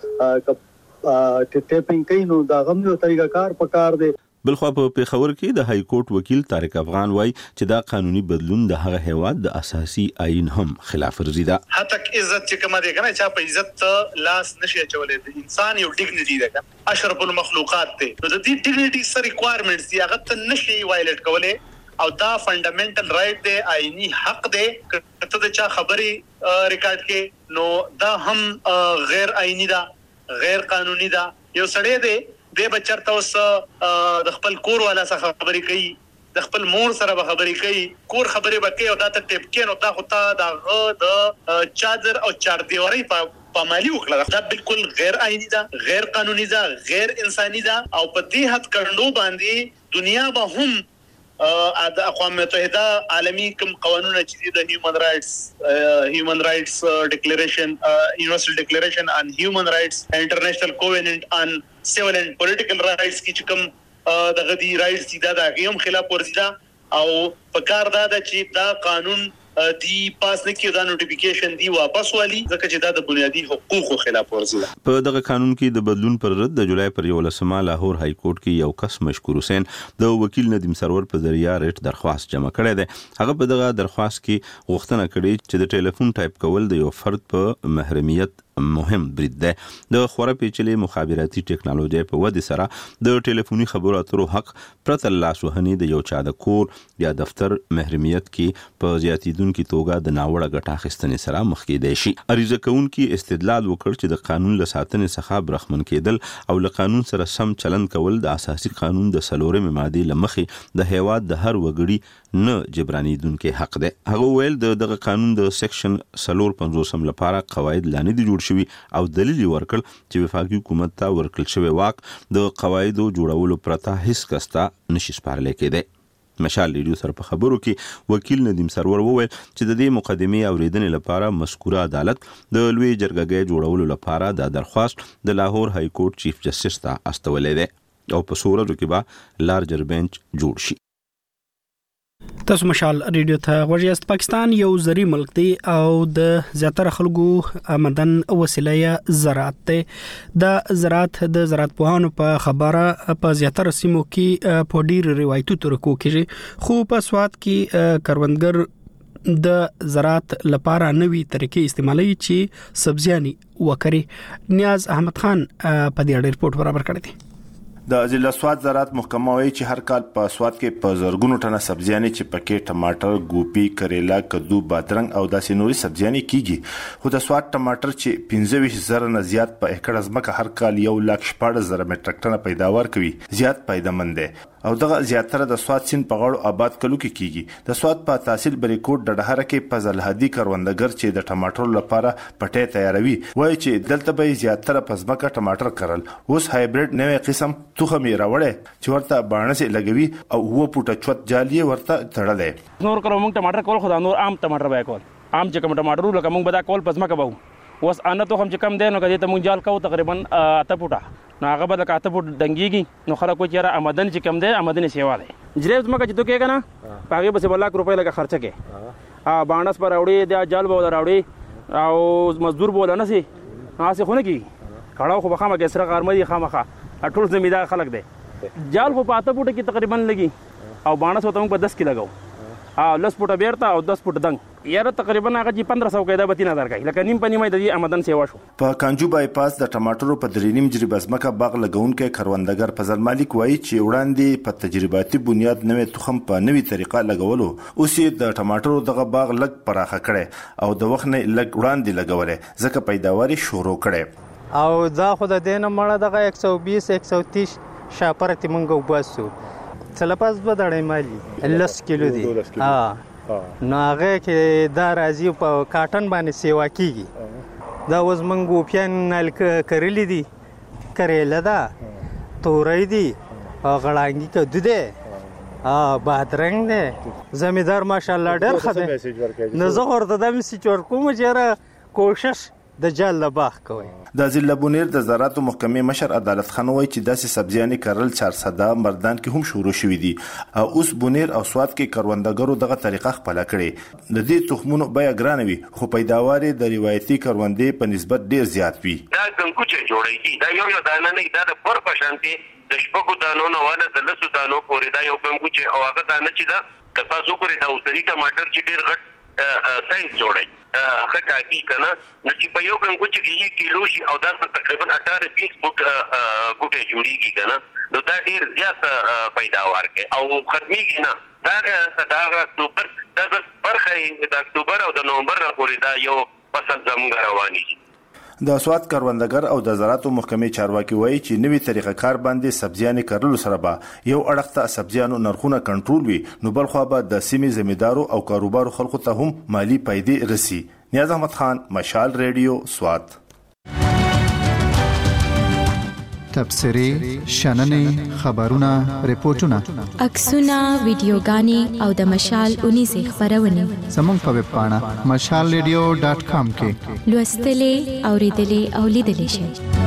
Speaker 6: دوی ټیپینګ کوي نو دا غو یو طریقه کار پکار دی.
Speaker 22: بلخوا په پیښور کې د های کورټ وکیل طارق افغان وایي چې دا قانوني بدلون د هغه هیواد د اساسي آئین هم خلاف ورزي ده.
Speaker 8: حتی عزت چې کومه دی کنه چې په عزت لاس نشي چولې د انسان یو ډیګنیټي ده، اشرف المخلوقات دی. نو د دې ډیګنیټي سره ریکوایرمنټس دی هغه ته نشي وایلیټ کولې او دا فندامنټل رائټ دی، آئینی حق دی. کته د چا خبري ریکارډ کې نو دا هم غیر آئینی ده، غیر قانوني ده. یو سړی دی د بچرته اوس د خپل کور والا سره خبرې کوي، د خپل مور سره به خبرې کوي، کور خبرې به کوي او دا ته ټیپ کې نو دا خو ته د چادر او چار دیواري په مالی وکړه. دا بالکل غیر آئینی ده، غیر قانوني ده، غیر انساني ده او په دې حد کړنو باندې دنیا به هم د اقوام متحده عالمي کوم قانون چې د هیومن رائټس ډیکلیریشن، یونیورسل ډیکلیریشن آن هیومن رائټس، انټرنیشنل کووننت آن سیول اینڈ پولیټیکل رائټس کې کوم د غدي رائټس دا د هم خلاف ورزي ده او په کار دا چې دا قانون دی پاس نه کیږي، دا نوټیفیکیشن دی واپس والی ځکه چې دا د بنیادی حقوقو خلاف ورزي ده.
Speaker 22: په دغه قانون کې د بدلون پر رد د جولای پر 11 لاهور های کورټ کې یو کس مشکور حسین د وکیل ندیم سرور په ذریعہ ریټ درخواست جمع کړی دی. هغه په دغه درخواست کې غوښتنه کړې چې د ټلیفون ټایپ کول د یو فرد په محرمیت مهم برید ده. د خورا پیچلې مخابراتي ټکنالوژي په ودې سره د ټلیفوني خبرو اترو حق پرته لاس وهنې د یو چا د کور یا دفتر محرمیت کې په زیاتیدونکو توګه د ناوړه ګټه اخیستنې سره مخ کېدای شي. عریضه کوونکي استدلال وکړ چې د قانون له ساتنې څخه برخمن کېدل او له قانون سره سم چلند کول د اساسي قانون د 4 ماده لمخې د هیواد د هر وګړي نه جبرانیدونکو حق ده. هغه ویل دغه قانون د سیکشن 450 لپاره قواعد لاندې جوړ شوی او دلیل ورکړ چې وفاقي حکومت ته ورکړل شوی واک د قواعدو جوړولو پرته هیڅ کستا نشي سپارل کېده. مشال ریډیو سره په خبرو کې وکیل ندیم سرور وویل چې د دې مقدمې اوریدنې لپاره مذکوره عدالت د لوی جرګې جوړولو لپاره د درخواست د لاهور های کورټ چیف جسټس ته استولې ده او په سورو کې به لارجر بنچ جوړ شي.
Speaker 1: تاسو مشال ریډیو ته غوړیاست. پاکستان یو زری ملک دی او د زیاتره خلکو آمدن وسیله زراعت دی. د زراعت پوهانو په خبره په زیاتره سیمو کې په ډیر روایتي طریقو کې خو په سواد کې کروندګر د زراعت لپاره نوې طریقې استعمالي چې سبزیاني وکړي. نیاز احمد خان په دې ریپورت برابر کړی دی.
Speaker 16: د ضلع سواد زراعت محکمه وايي چې هر کال په سواد کې په زرګونو ټنه سبزیانې چې پکې ټماټر، ګوپی، کریلا، کدو، بادرنګ او داسې نوري سبزیانې کیږي. خو د سواد ټماټر چې 25,000 نه زیات په ایکړ ځمکه هر کال 1,14,000 میټریک ټنه پیداوار کوي، زیات پیدامند دي او دغه زیاتره د سواد سیند په غاړو آباد کلو کې کیږي. د سواد په تحصیل بریکوټ د ډهره کې په زلهدي کروندګر چې د ټماټر لپاره پټې تیاروي وایي چې دلته به زیاتره په ځمکه ټماټر کرل. اوس هایبریډ نوې قسم توخه می راوړې چې ورته باڼه لګوي او هو پټه چوت جالي ورته تړلې.
Speaker 9: نور کړو موږ ټماټر کول خو دا نور عام ټماټر به کول، عام چې کوم ټماټر لکه موږ به دا کول پزما کوو. اوس ان ته هم چې کم دی نو کدی ته موږ جال کوو تقریبا 8 فوټه نو هغه به د 8 فوټ دنګيږي. نو خلک کوی چې آمدن چې کم دی آمدن سیوا دی. جریب زما چې تو کې کنه هغه به 1 لک روپۍ لګه خرچه کې باڼس پر راوړي د جال به راوړي او مزدور بوله نه سي هغه خو نه کی کړهو خو بخامه کې سره غرمدي خامخه ټول زمیدار خلک دی. جال خو په 8 فوټه کې تقریبا لګي او باڼس وته موږ په 10 کې لګاو 10 فوټه بیرته او 10 فوټه دنګ یاره تقریبا هغه 1500 کې دا به 3000 کوي لکه نیم په نیمه د آمدن سیوا شو.
Speaker 16: په کانجو بایپاس د ټماټرو په 3.5 جریب ځمکه باغ لګونکو کروندګر فضل مالک وایي چې وړاندې په تجرباتي بنیاد نوې تخم په نوې طریقه لګولو اوس د ټماټرو دغه باغ لګ پراخه کړي او د وخت نه لګ وړاندې لګولې ځکه پیداواري شروع کړي
Speaker 20: او دا خو د دینه مړه دغه 120 130 شاپره تی مونږ وباسو څلپاس به دړې مالي 10 کیلو دي نو هغه کې دا راځي په کاټن باندې سیوا کیږي دا اوس موږ ګوپیان نل کرلی دي کریله ده تورې دي غړانګي کدو ده بادرنګ ده زمیدار ماشاءالله ډېر ښه دی نو زه ورته دا مسیج ورکوم چې کوشش د جال لباخ کوي
Speaker 16: د ضلع بونیر د زراعت محکمې مشر عدالت خان وایي چې داسې سبزیانې کرل 400 مردان کې هم شروع شوې دي او اوس بونیر او سواد کې کروندګرو دغه طریقه خپل کړي د دې تخمونو بیه ګرانه وي خو پیداوار د روایتي کروندې په نسبت ډیر زیات وي
Speaker 3: دا څنګه جوړیږي دا یو دانه نه دا د پر پشانتي د شپږو دانو نه والا د لسو دانو پورې دا یو څنګه او هغه دانه چې دا که تاسو ګورئ دا اوسري ټماټر چې ډیر غټ سایز جوړي خټه کی کنه نو چې په یو څنګه چې 1 کیلو شي او دا تقریبا 18-20 ګوټه جوړیږي کنه نو دا ډیر زیات پیداوار کوي او ختميږي نه دا اکتوبر دا برخه د اکتوبر او د نومبر پورې دا یو فصل زموږ رواني
Speaker 16: د سواد کروندګر او د زراعت محکمې چارواکي وایي چې نوې طریقه کار باندې سبزیانې کرلو سره به یو اړخ ته سبزیانو نرخونه کنټرول وي نو بل خو به د سیمې زمیندارو او کاروبارو خلکو ته هم مالی پیدې رسی نیاز احمد خان مشال ریډیو سواد
Speaker 10: تبصرې شننې خبرونه ریپورتونه
Speaker 21: عکسونه ویډیوګانې او د مشال 19 خبرونه
Speaker 10: زموږ په ویب پاڼه mashalradio.com کې
Speaker 21: لوستلې اوریدلې او لیدلې شئ